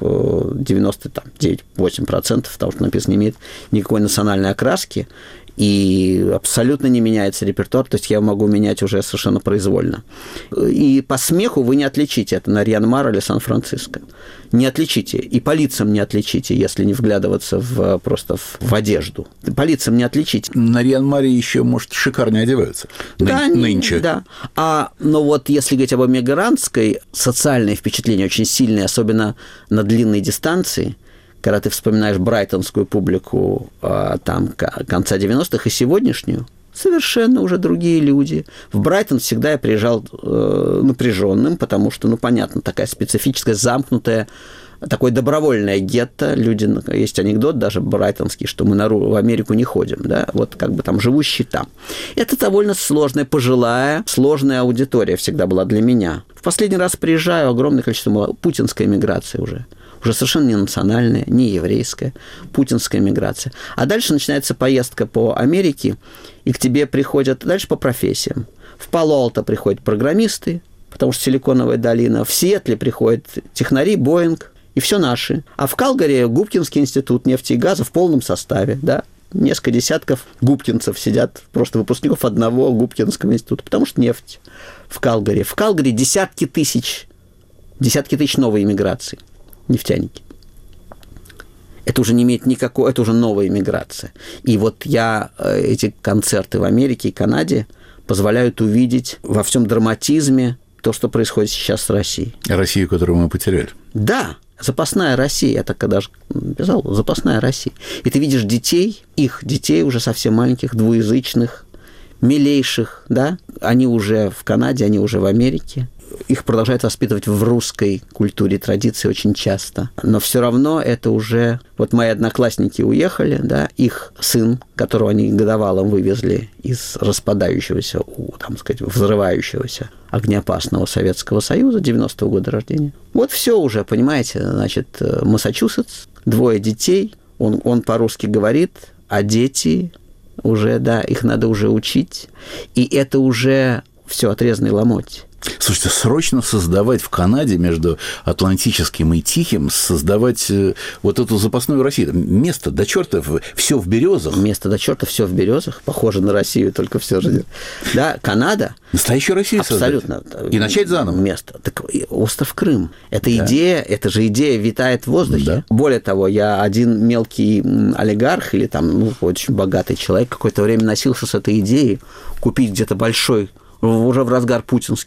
99-8%, того, что написано, не имеет никакой национальной окраски, и абсолютно не меняется репертуар, то есть я могу менять уже совершенно произвольно. И по смеху вы не отличите, это Нарьян-Мар или Сан-Франциско. Не отличите, и по лицам не отличите, если не вглядываться просто в одежду. По лицам не отличите. На Нарьян-Маре еще, может, шикарнее одеваются нынче. Да. Но вот если говорить об эмигрантской, социальные впечатления очень сильные, особенно на длинной дистанции, когда ты вспоминаешь брайтонскую публику там, конца 90-х и сегодняшнюю, совершенно уже другие люди. В Брайтон всегда я приезжал напряженным, потому что, понятно, такая специфическая, замкнутая, такое добровольное гетто. Люди, есть анекдот даже брайтонский, что мы в Америку не ходим, да, вот как бы там живущие там. Это довольно сложная, пожилая, сложная аудитория всегда была для меня. В последний раз приезжаю, огромное количество, путинская миграция уже совершенно не национальная, не еврейская, путинская миграция. А дальше начинается поездка по Америке, и к тебе приходят дальше по профессиям. В Пало-Алто приходят программисты, потому что Силиконовая долина. В Сиэтле приходят технари, Боинг, и все наши. А в Калгари Губкинский институт нефти и газа в полном составе, да. Несколько десятков губкинцев сидят, просто выпускников одного Губкинского института, потому что нефть в Калгари. В Калгари десятки тысяч новой иммиграции. Нефтяники. Это уже не имеет никакого, это уже новая иммиграция. И вот эти концерты в Америке и Канаде позволяют увидеть во всем драматизме то, что происходит сейчас с Россией. Россию, которую мы потеряли. Да, запасная Россия, я так когда же писал, запасная Россия. И ты видишь детей, их детей уже совсем маленьких, двуязычных, милейших, да, они уже в Канаде, они уже в Америке. Их продолжают воспитывать в русской культуре, традиции очень часто. Но все равно это уже... Вот мои одноклассники уехали, да, их сын, которого они годовалым вывезли из распадающегося, там сказать, взрывающегося огнеопасного Советского Союза, 90-го года рождения. Вот все уже, понимаете, значит, Массачусетс, 2 детей, он по-русски говорит, а дети уже, да, их надо уже учить, и это уже все отрезанный ломоть. Слушайте, срочно создавать в Канаде между Атлантическим и Тихим, создавать вот эту запасную Россию. Место до черта, все в березах. Место до черта, все в березах. Похоже на Россию, только все же. Да, Канада. Настоящую Россию абсолютно создать. И начать заново. Место. Так, остров Крым. Это идея, это же идея витает в воздухе. Да. Более того, я один мелкий олигарх или там, очень богатый человек какое-то время носился с этой идеей купить где-то большой, уже в разгар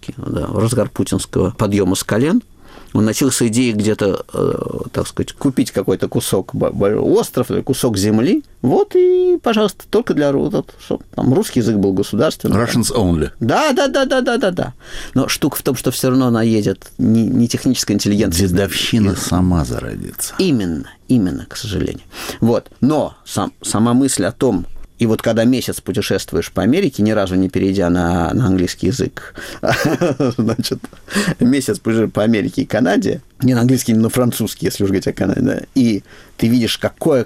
путинского подъема с колен, он носился идеей где-то, так сказать, купить какой-то кусок остров или кусок земли, вот и, пожалуйста, только для чтобы там русский язык был государственным. Russians only. Да. Но штука в том, что все равно она едет не техническая интеллигенция. Дедовщина сама зародится. Именно, к сожалению. Вот. Но сама мысль о том, и вот когда месяц путешествуешь по Америке, ни разу не перейдя на английский язык, значит, месяц по Америке и Канаде, не на английский, не на французский, если уж говорить о Канаде, да, и ты видишь,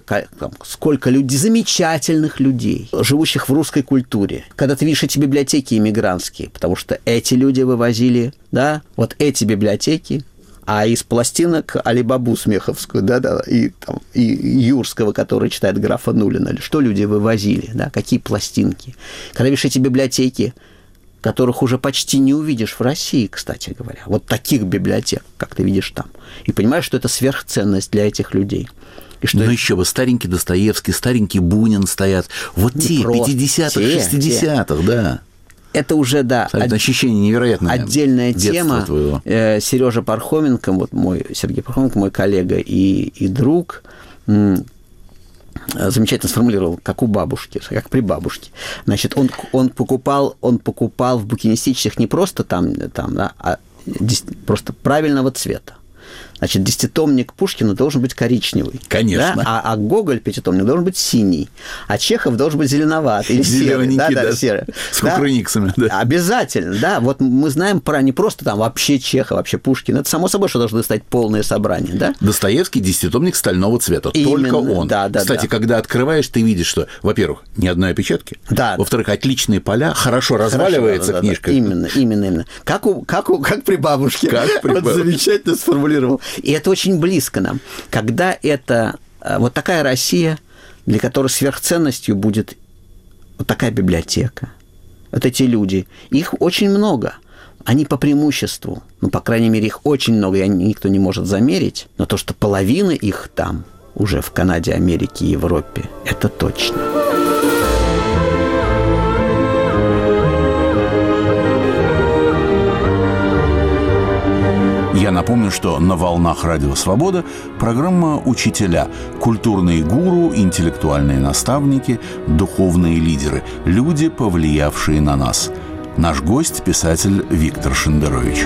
сколько людей, замечательных людей, живущих в русской культуре. Когда ты видишь эти библиотеки иммигрантские, потому что эти люди вывозили, да, вот эти библиотеки, а из пластинок Али-Бабу Смеховскую, да, и Юрского, который читает графа Нулина, что люди вывозили, да, какие пластинки. Когда видишь эти библиотеки, которых уже почти не увидишь в России, кстати говоря, вот таких библиотек, как ты видишь там, и понимаешь, что это сверхценность для этих людей. Ну, еще бы, старенький Достоевский, старенький Бунин стоят. Вот те, 50-х, 60-х, да. Это уже, да, ощущение невероятное. Отдельная тема. Сережа Пархоменко, Сергей Пархоменко, мой коллега и друг, замечательно сформулировал, как у бабушки, как при бабушке. Значит, он покупал в букинистических не просто там, да, а просто правильного цвета. Значит, 10-томник Пушкина должен быть коричневый. Конечно. Да? А Гоголь 5-томник должен быть синий. А Чехов должен быть зеленоватый или серый. Да, серый. С кукрыниксами. Да. Обязательно, да. Вот мы знаем про не просто там вообще Чехов, вообще Пушкин. Это само собой, что должны стать полное собрание, да? Достоевский 10-томник стального цвета. Именно, только он. Да. Кстати, когда открываешь, ты видишь, что, во-первых, ни одной опечатки. Да. Во-вторых, отличные поля, хорошо разваливается книжка. Да. Именно. Как при бабушке. Как при бабушке. Замечательно сформулировал. И это очень близко нам. Когда это вот такая Россия, для которой сверхценностью будет вот такая библиотека, вот эти люди, их очень много. Они по преимуществу, по крайней мере, их очень много, и никто не может замерить, но то, что половина их там, уже в Канаде, Америке и Европе, это точно. Я напомню, что на волнах Радио Свобода программа «Учителя», культурные гуру, интеллектуальные наставники, духовные лидеры, люди, повлиявшие на нас. Наш гость – писатель Виктор Шендерович.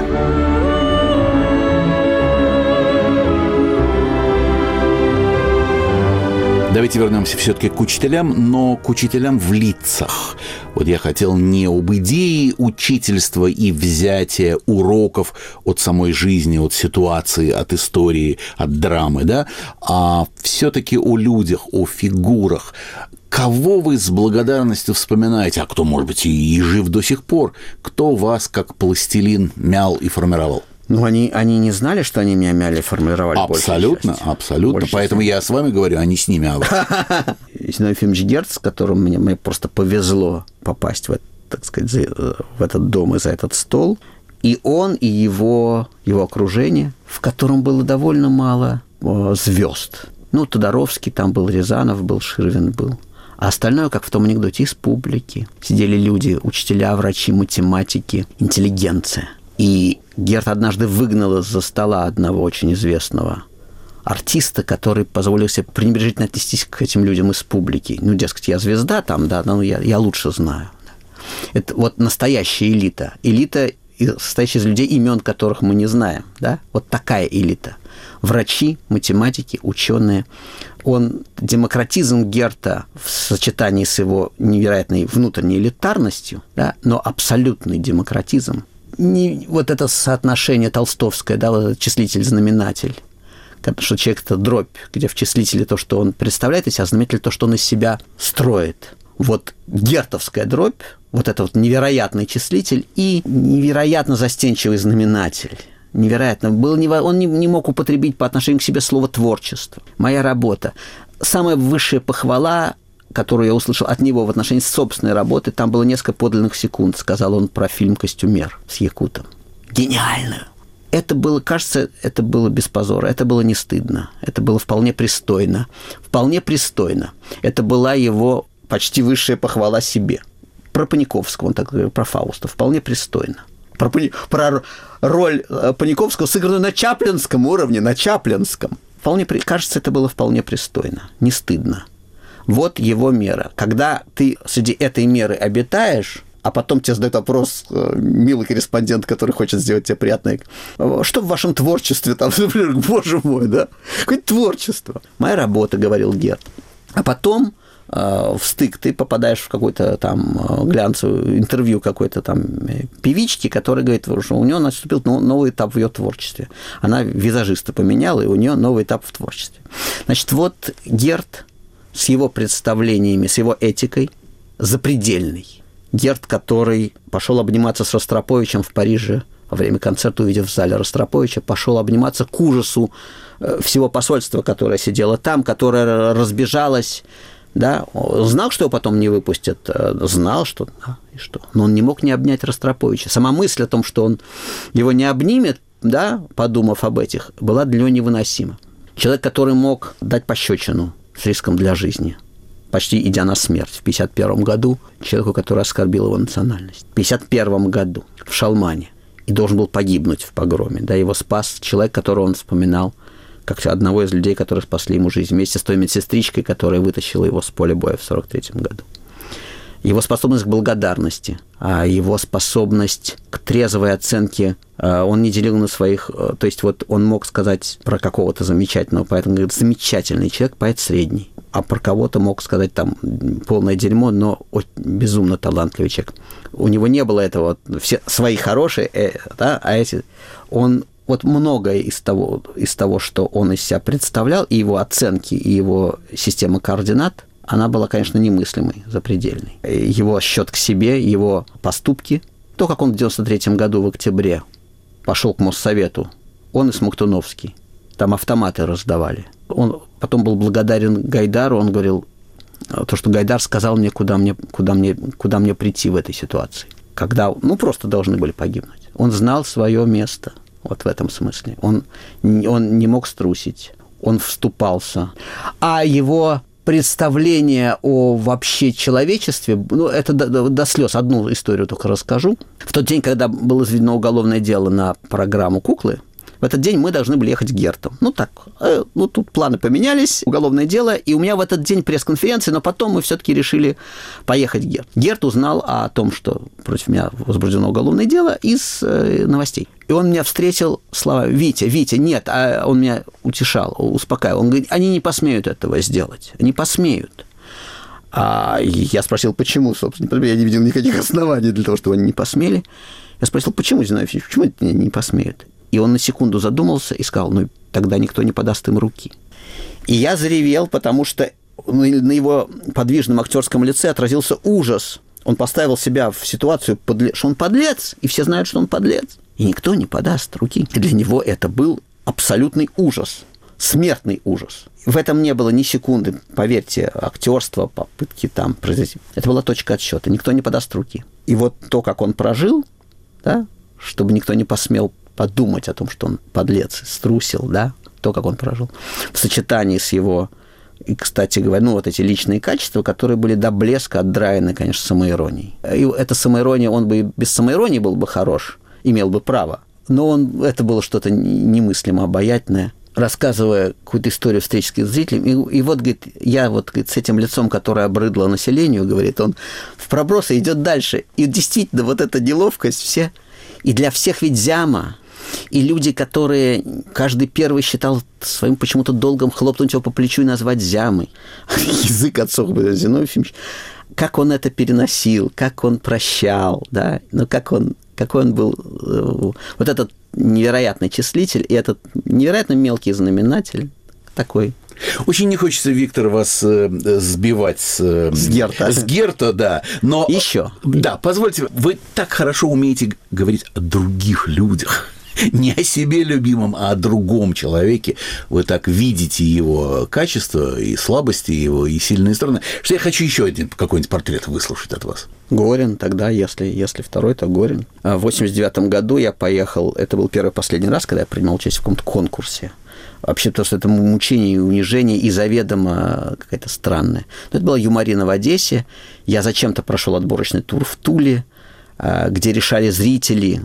Давайте вернемся все-таки к учителям, но к учителям в лицах. Вот я хотел не об идее учительства и взятия уроков от самой жизни, от ситуации, от истории, от драмы, да, а все-таки о людях, о фигурах. Кого вы с благодарностью вспоминаете, а кто, может быть, и жив до сих пор? Кто вас, как пластилин, мял и формировал? Ну, они не знали, что они меня мяли и формировали. Абсолютно, абсолютно. Поэтому я с вами говорю, а не с ними. Зиновий Ефимович Герц, которому мне просто повезло попасть так сказать, в этот дом и за этот стол. И он, и его окружение, в котором было довольно мало звезд. Ну, Тодоровский там был, Рязанов был, Ширвин был. А остальное, как в том анекдоте, из публики. Сидели люди, учителя, врачи, математики, интеллигенция. И Герц однажды выгнал из-за стола одного очень известного артиста, который позволил себе пренебрежительно отнестись к этим людям из публики. Ну, дескать, я звезда там, да, но я лучше знаю. Это вот настоящая элита. Элита, состоящая из людей, имен которых мы не знаем. Да? Вот такая элита. Врачи, математики, ученые. Демократизм Герта в сочетании с его невероятной внутренней элитарностью, да, но абсолютный демократизм. Не вот это соотношение толстовское, да, вот числитель-знаменатель, что человек – это дробь, где в числителе то, что он представляет из себя, а знаменатель – то, что он из себя строит. Вот гертовская дробь, вот это вот невероятный числитель и невероятно застенчивый знаменатель. Невероятно. Он не мог употребить по отношению к себе слово «творчество». Моя работа. Самая высшая похвала, которую я услышал от него в отношении собственной работы, там было несколько подлинных секунд, сказал он про фильм «Костюмер» с Якутом. Гениально! Это было, кажется, это было без позора, это было не стыдно, это было вполне пристойно. Вполне пристойно. Это была его почти высшая похвала себе. Про Паниковского, он так говорил, про Фауста. Вполне пристойно. Про роль Паниковского, сыгранную на чаплинском уровне, на чаплинском. Кажется, это было вполне пристойно, не стыдно. Вот его мера. Когда ты среди этой меры обитаешь, а потом тебе задают вопрос милый корреспондент, который хочет сделать тебе приятное. Что в вашем творчестве там, например, боже мой, да? Какое творчество? Моя работа, говорил Герц. А потом в стык ты попадаешь в какое-то там глянцевое интервью какой-то там певички, которая говорит, что у нее наступил новый этап в ее творчестве. Она визажиста поменяла, и у нее новый этап в творчестве. Значит, вот Герц с его представлениями, с его этикой запредельный. Герц, который пошел обниматься с Ростроповичем в Париже во время концерта, увидев в зале Ростроповича, пошел обниматься к ужасу всего посольства, которое сидело там, которое разбежалось. Да? Знал, что его потом не выпустят, знал, что... Да, и что? Но он не мог не обнять Ростроповича. Сама мысль о том, что он его не обнимет, да, подумав об этих, была для него невыносима. Человек, который мог дать пощечину с риском для жизни, почти идя на смерть в 1951 году, человеку, который оскорбил его национальность. В 1951 году в Шалмане и должен был погибнуть в погроме. Да, его спас человек, которого он вспоминал как одного из людей, которые спасли ему жизнь, вместе с той медсестричкой, которая вытащила его с поля боя в 1943 году. Его способность к благодарности, его способность к трезвой оценке, он не делил на своих... То есть вот он мог сказать про какого-то замечательного поэта, он говорит, замечательный человек, поэт средний, а про кого-то мог сказать там полное дерьмо, но безумно талантливый человек. У него не было этого, все свои хорошие, да, а эти... Он... Вот многое из того, что он из себя представлял, и его оценки, и его система координат, она была, конечно, немыслимой, запредельной. Его счет к себе, его поступки, то, как он в 1993 году в октябре пошел к Моссовету, он и Смоктуновский, там автоматы раздавали. Он потом был благодарен Гайдару, он говорил, то, что Гайдар сказал мне, куда мне прийти в этой ситуации, когда, просто должны были погибнуть. Он знал свое место. Вот в этом смысле. Он не мог струсить, он вступался. А его представление о вообще человечестве, это до слез. Одну историю только расскажу. В тот день, когда было заведено уголовное дело на программу «Куклы», В этот день мы должны были ехать к Герту. Тут планы поменялись, уголовное дело, и у меня в этот день пресс-конференция, но потом мы все-таки решили поехать к Герту. Герт узнал о том, что против меня возбуждено уголовное дело из новостей. И он меня встретил словами: Витя, нет, а он меня утешал, успокаивал. Он говорит: они не посмеют этого сделать, не посмеют. А я спросил, почему, собственно, я не видел никаких оснований для того, чтобы они не посмели. Я спросил, почему, Зиновий Ефимович, почему это не посмеют? И он на секунду задумался и сказал: тогда никто не подаст им руки. И я заревел, потому что на его подвижном актерском лице отразился ужас. Он поставил себя в ситуацию, что он подлец, и все знают, что он подлец. И никто не подаст руки. И для него это был абсолютный ужас, смертный ужас. В этом не было ни секунды, поверьте, актерства, попытки там произойти. Это была точка отсчета. Никто не подаст руки. И вот то, как он прожил, да, чтобы никто не посмел подумать о том, что он подлец, струсил, да, то, как он прожил, в сочетании с его, и, кстати говоря, эти личные качества, которые были до блеска отдраены, конечно, самоиронией. И эта самоирония, он бы и без самоиронии был бы хорош, имел бы право, но это было что-то немыслимо обаятельное. Рассказывая какую-то историю встречи с зрителями, и вот, говорит, я говорит, с этим лицом, которое обрыдло населению, говорит, он в пробросы идет дальше. И действительно, вот эта неловкость все, и для всех ведь зяма, и люди, которые каждый первый считал своим почему-то долгом хлопнуть его по плечу и назвать зямой. Язык отсох, Зиновий Ефимович. Как он это переносил, как он прощал, да, какой он был, вот этот невероятный числитель и этот невероятно мелкий знаменатель такой. Очень не хочется, Виктор, вас сбивать с Герта. С Герта, да. Но еще. Да, позвольте, вы так хорошо умеете говорить о других людях. Не о себе любимом, а о другом человеке. Вы так видите его качества и слабости его, и сильные стороны, что я хочу еще один какой-нибудь портрет выслушать от вас. Горин тогда, если второй, то Горин. В 1989 году я поехал, это был первый и последний раз, когда я принимал участие в каком-то конкурсе. Вообще, потому что это мучение и унижение, и заведомо какая-то странная. Но это была юморина в Одессе. Я зачем-то прошел отборочный тур в Туле, где решали зрители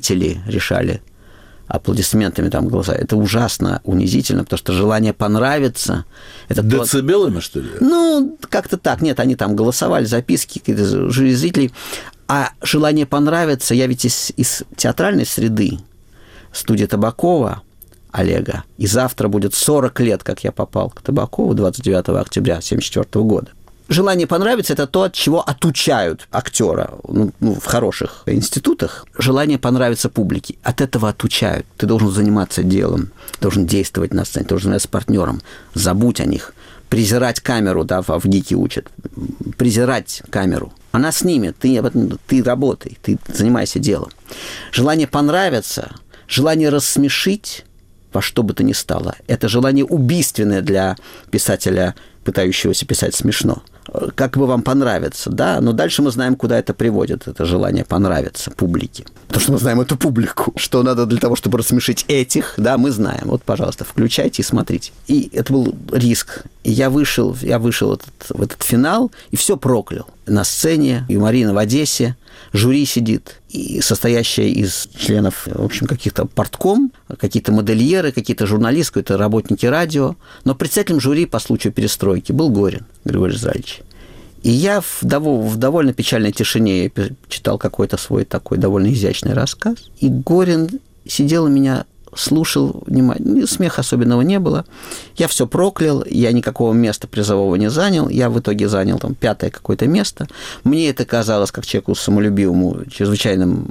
решали аплодисментами там глаза. Это ужасно унизительно, потому что желание понравиться... Это децибелами, что ли? Как-то так. Нет, они там голосовали, записки, какие-то жюри зрителей. А желание понравиться... Я ведь из театральной среды, студия Табакова, Олега, и завтра будет 40 лет, как я попал к Табакову 29 октября 1974 года. Желание понравиться – это то, от чего отучают актера в хороших институтах. Желание понравиться публике. От этого отучают. Ты должен заниматься делом, должен действовать на сцене, должен заниматься с партнером. Забудь о них. Презирать камеру, да, в ГИКе учат. Презирать камеру. Она снимет, ты работай, ты занимайся делом. Желание понравиться, желание рассмешить во что бы то ни стало. Это желание убийственное для писателя, пытающегося писать смешно. Как бы вам понравится, да, но дальше мы знаем, куда это приводит, это желание понравиться публике. Потому что мы знаем эту публику, что надо для того, чтобы рассмешить этих, да, мы знаем. Вот, пожалуйста, включайте и смотрите. И это был риск. И я вышел в этот финал и все проклял. На сцене юморина в Одессе, жюри сидит, и состоящее из членов, в общем, каких-то партком, какие-то модельеры, какие-то журналисты, какие-то работники радио. Но председателем жюри по случаю перестройки был Горин Григорий Израильевич. И я в довольно печальной тишине читал какой-то свой такой довольно изящный рассказ. И Горин сидел у меня, слушал внимательно. Смеха особенного не было. Я все проклял, я никакого места призового не занял. Я в итоге занял там 5-е какое-то место. Мне это казалось, как человеку самолюбивому, чрезвычайным,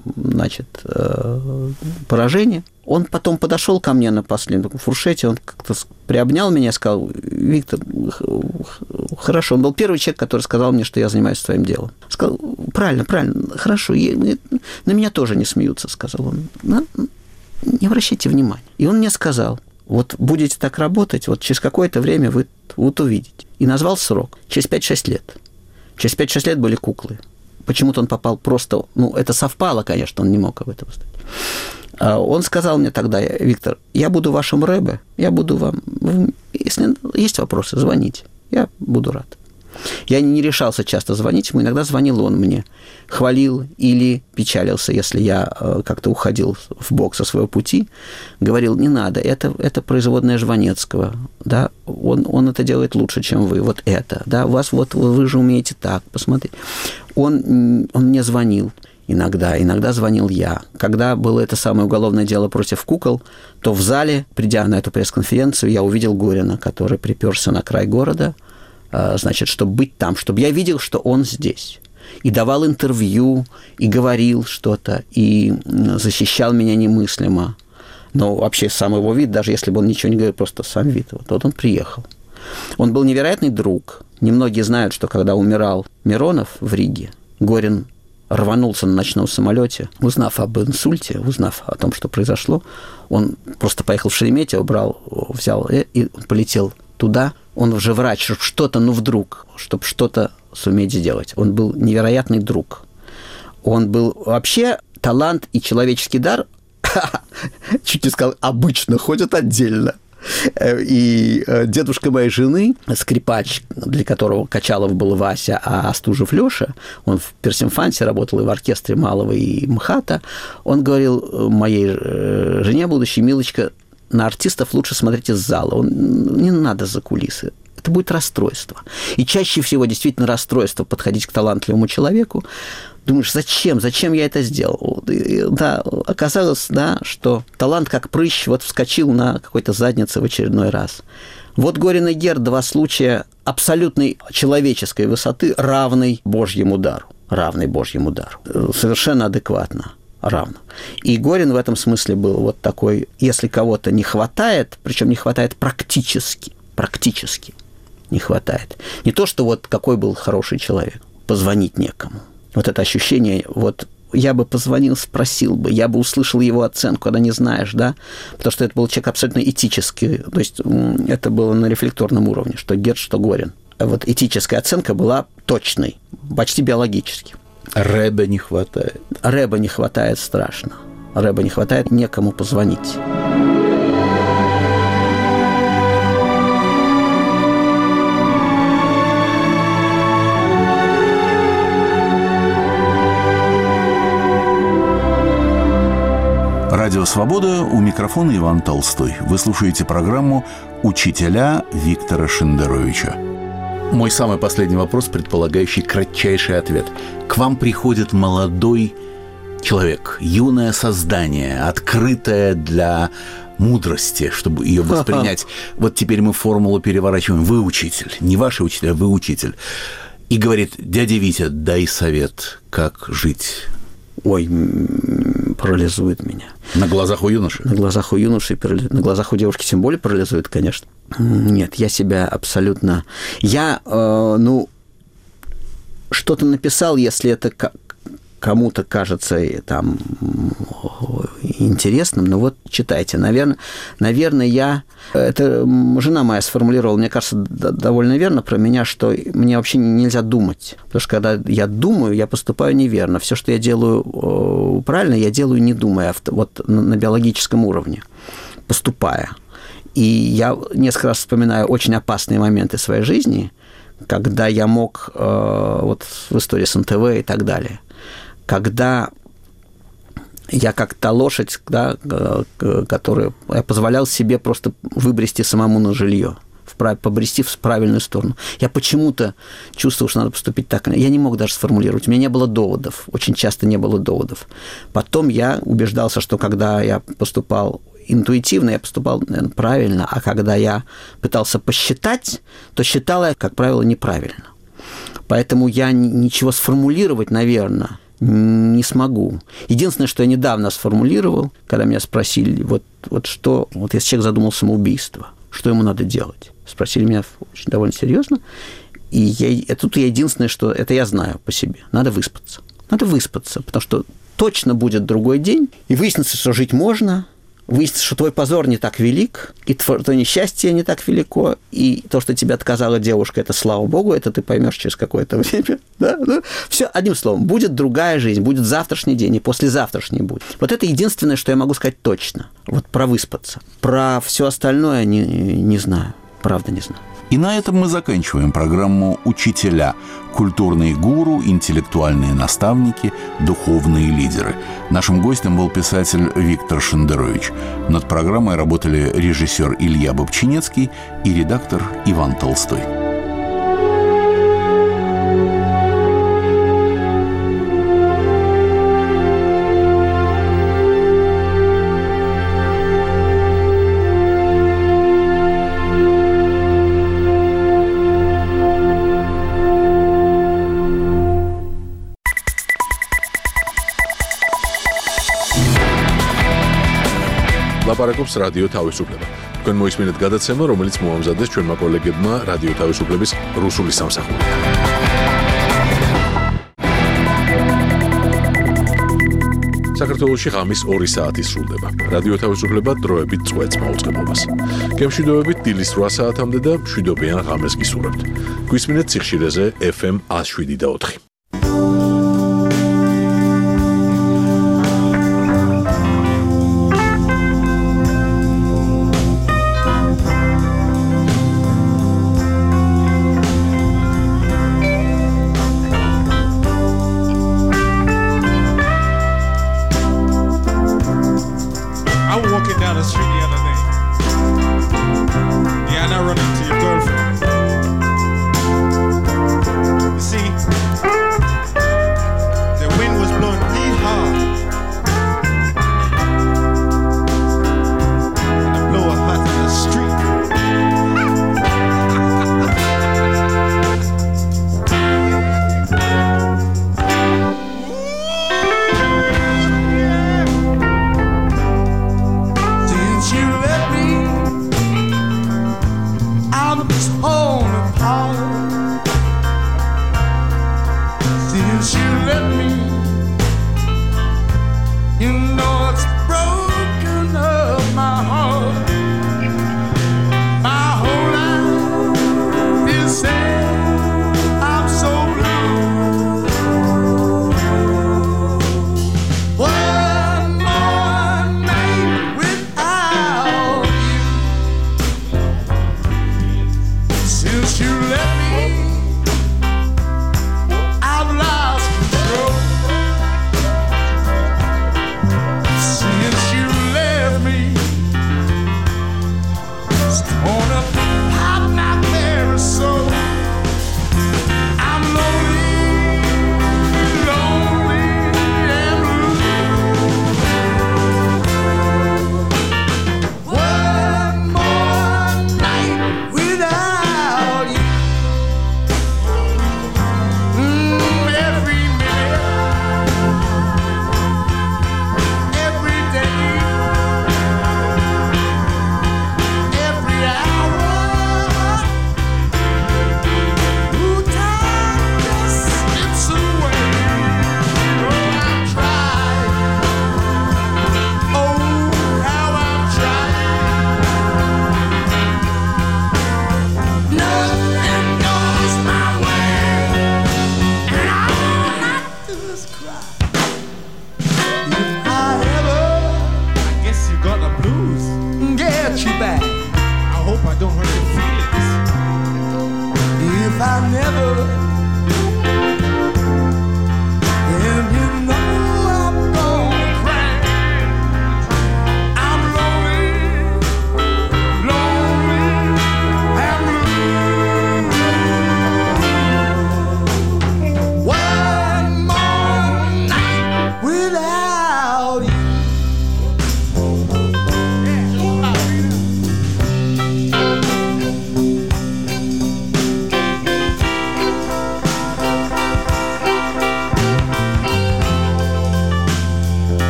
поражением. Он потом подошел ко мне на последнем фуршете, он как-то приобнял меня и сказал: Виктор, хорошо. Он был первый человек, который сказал мне, что я занимаюсь своим делом. Сказал: правильно, хорошо. На меня тоже не смеются, сказал он. Не обращайте внимания. И он мне сказал: вот будете так работать, вот через какое-то время вы вот увидите. И назвал срок. Через 5-6 лет. Через 5-6 лет были куклы. Почему-то он попал просто... это совпало, конечно, он не мог об этом сказать. Он сказал мне тогда: Виктор, я буду вашим рэбе, я буду вам... Если есть вопросы, звоните, я буду рад. Я не решался часто звонить ему, иногда звонил он мне, хвалил или печалился, если я как-то уходил в бок со своего пути, говорил, не надо, это производная Жванецкого, да, он это делает лучше, чем вы, вот это, да, у вас вот вы же умеете так, посмотрите. Он мне звонил. Иногда звонил я. Когда было это самое уголовное дело против кукол, то в зале, придя на эту пресс-конференцию, я увидел Горина, который приперся на край города, значит, чтобы быть там, чтобы я видел, что он здесь. И давал интервью, и говорил что-то, и защищал меня немыслимо. Но вообще сам его вид, даже если бы он ничего не говорил, просто сам вид. Вот он приехал. Он был невероятный друг. Немногие знают, что когда умирал Миронов в Риге, Горин рванулся на ночном самолете, узнав об инсульте, узнав о том, что произошло, он просто поехал в Шереметьево, взял и полетел туда. Он уже врач, чтобы что-то суметь сделать. Он был невероятный друг. Он был вообще талант и человеческий дар, чуть не сказал, обычно ходят отдельно. И дедушка моей жены, скрипач, для которого Качалов был Вася, а Остужев Лёша, он в Персимфанте работал и в оркестре Малого, и МХАТа, он говорил моей жене будущей: Милочка, на артистов лучше смотреть из зала, не надо за кулисы. Это будет расстройство. И чаще всего действительно расстройство подходить к талантливому человеку. Думаешь, зачем я это сделал? Да, оказалось, да, что талант, как прыщ, вот вскочил на какой-то заднице в очередной раз. Вот Горин и Герд, два случая абсолютной человеческой высоты, равной Божьему дару. Совершенно адекватно равно. И Горин в этом смысле был вот такой, если кого-то не хватает, причем не хватает практически не хватает. Не то, что вот какой был хороший человек, позвонить некому. Вот это ощущение, вот я бы позвонил, спросил бы, я бы услышал его оценку, когда не знаешь, да, потому что это был человек абсолютно этический, то есть это было на рефлекторном уровне, что Герд, что Горин. Вот этическая оценка была точной, почти биологически. Рэба не хватает. Рэба не хватает страшно. Рэба не хватает, некому позвонить. Радио «Свобода», у микрофона Иван Толстой. Вы слушаете программу «Учителя» Виктора Шендеровича. Мой самый последний вопрос, предполагающий кратчайший ответ. К вам приходит молодой человек, юное создание, открытое для мудрости, чтобы ее воспринять. Вот теперь мы формулу переворачиваем. Вы учитель, не ваш учитель, а вы учитель. И говорит: дядя Витя, дай совет, как жить. Ой, парализует меня. На глазах у юноши? На глазах у юноши, на глазах у девушки тем более парализует, конечно. Нет, я себя абсолютно... Я, что-то написал, если это кому-то кажется там интересным, но вот читайте. Наверное, я... Это жена моя сформулировала, мне кажется, довольно верно про меня, что мне вообще нельзя думать. Потому что когда я думаю, я поступаю неверно. Все, что я делаю правильно, я делаю не думая, вот на биологическом уровне, поступая. И я несколько раз вспоминаю очень опасные моменты своей жизни, когда я мог, вот в истории с НТВ и так далее, когда я как та лошадь, да, которую я позволял себе просто выбрести самому на жилье, побрести в правильную сторону. Я почему-то чувствовал, что надо поступить так. Я не мог даже сформулировать. У меня не было доводов. Очень часто не было доводов. Потом я убеждался, что когда я поступал интуитивно, я поступал, наверное, правильно, а когда я пытался посчитать, то считал я, как правило, неправильно. Поэтому я ничего сформулировать, наверное, не смогу. Единственное, что я недавно сформулировал, когда меня спросили, вот если человек задумал самоубийство, что ему надо делать? Спросили меня очень довольно серьезно. И тут единственное, что это я знаю по себе. Надо выспаться. Надо выспаться, потому что точно будет другой день, и выяснится, что жить можно, выяснится, что твой позор не так велик, и твое несчастье не так велико, и то, что тебе отказала девушка, это, слава богу, это ты поймешь через какое-то время. Да? Ну, все, одним словом, будет другая жизнь, будет завтрашний день, и послезавтрашний будет. Вот это единственное, что я могу сказать точно. Вот про выспаться. Про все остальное не знаю. Правда, не знаю. И на этом мы заканчиваем программу «Учителя» – культурные гуру, интеллектуальные наставники, духовные лидеры. Нашим гостем был писатель Виктор Шендерович. Над программой работали режиссер Илья Бобчинецкий и редактор Иван Толстой. ლაპარაკობს რადიო თავისუფლება. თქვენ მოისმინეთ გადაცემა, რომელიც მოამზადეს ჩვენმა კოლეგებმა რადიო თავისუფლების რუსული სამსახურიდან. საქართველოში ღამის 2 საათი სრულდება. რადიო თავისუფლება დროებით წვეთს მაუწყებლობას. გემშვიდობებით დილის 8 საათამდე და მშვიდობიან ღამეს გისურვებთ. გვისმინეთ სიხშირეზე FM 107.4. Since you let me, you know it's broken.